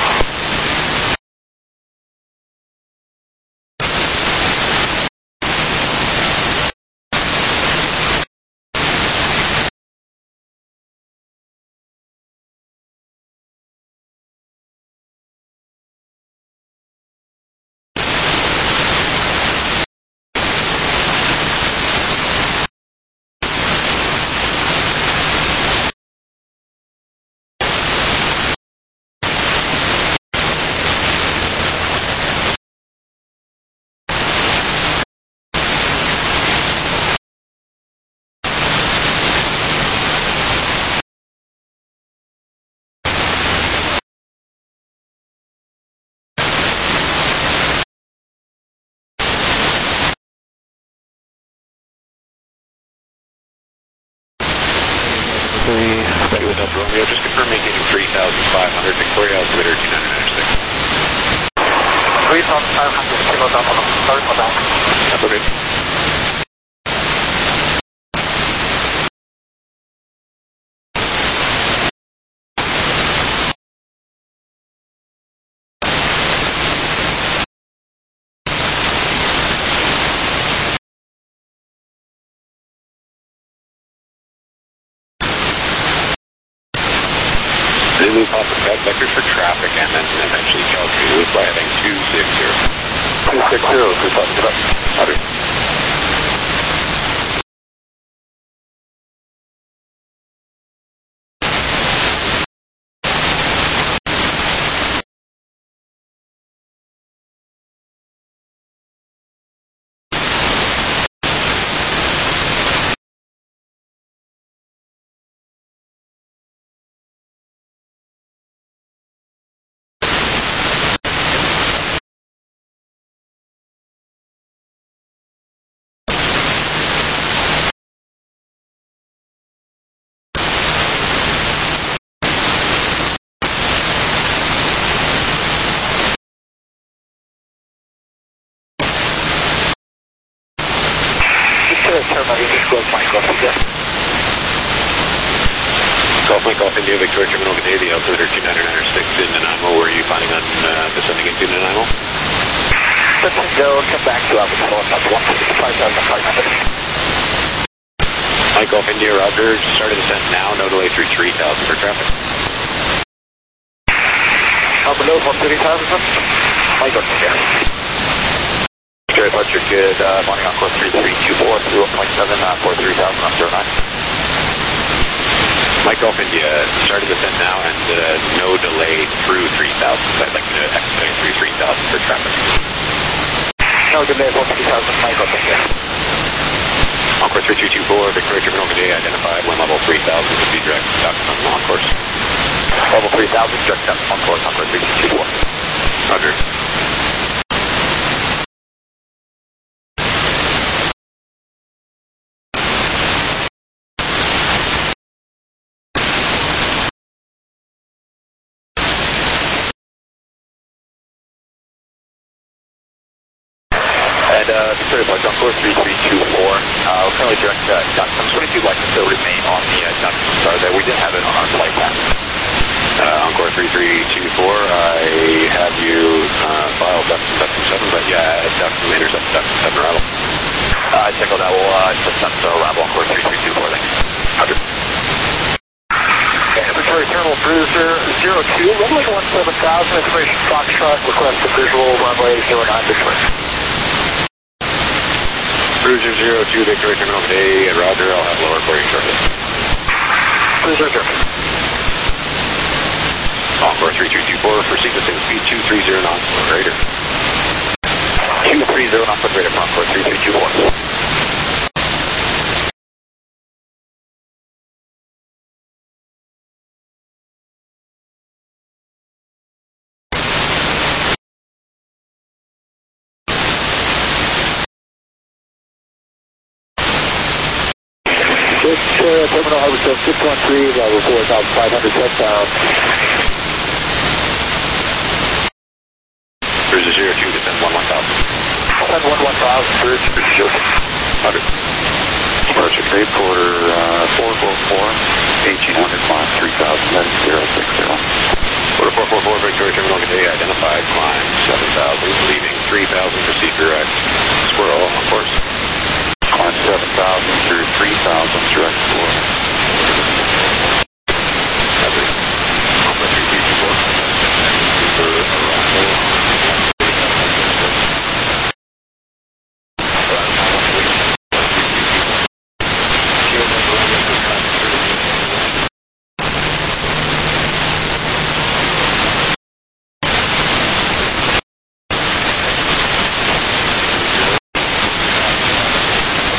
Kilo Delta Romeo, just confirm maintaining three thousand five hundred, Victoria altimeter two nine nine six. three thousand five hundred, Kilo Delta Romeo, sorry for that. That's okay. Zulu Papa Scott vectors for traffic and then eventually calculate loop by heading two six zero. two six zero, two thousand five hundred. Golf Mike Golf India, Victoria Terminal, good day, the altimeter two nine nine six in Nanaimo. Where are you planning on uh, descending into Nanaimo? Let's go, come back to Alpha Four, that's one five thousand five hundred. Mike Golf India, roger, start of descent now, no delay through three thousand for traffic. Alpha Nose, one thirty thousand, Mike Golf India. Jerry Butcher, good uh, morning, Encore three three two four through one point seven, uh, four three thousand on zero nine. Mike Golf India, start of descent now and uh, no delay through three thousand. So I'd like you to expedite through three thousand for traffic. No delay for three thousand, Mike Golf India. Encore three three two four, Victoria Terminal, good day, identified, wind level three thousand, to be direct, Doctor on course. Level three thousand, direct up on course, Encore three three two four. Roger. And uh, Victoria Park, Encore three three two four. Uh, we're currently direct uh, Duxton. twenty-two license still remain on the uh, Duxton star there. We did have it on our flight path. Uh, Encore three three two four, I have you uh, file Duxton Duxton seven, but yeah, Duxton intercept Duxton seven arrival. Uh, check out that. We'll uh, set to arrival Encore three three two four, thanks. Roger. And Victoria Terminal Bruiser zero two, runway one seven thousand, information Foxtrot, request a visual runway zero nine Victoria. Cruiser zero two, Victoria Terminal today, roger, I'll have lower for you shortly. Cruiser zero. Encore three three two four, proceed with speed two three zero knots, greater. two three zero knots, greater, Encore three three two four. Bridge, uh, Terminal Harborsville six one three, level four thousand five hundred southbound. Bridge zero two, descend one one thousand. Descend one one thousand, Bridge. one hundred. Departure Cape Quarter uh, four four four, eighteen hundred miles, three thousand, zero six zero. Quarter four four four, Victoria Terminal today, identified climb seven thousand, leaving three thousand, proceed direct.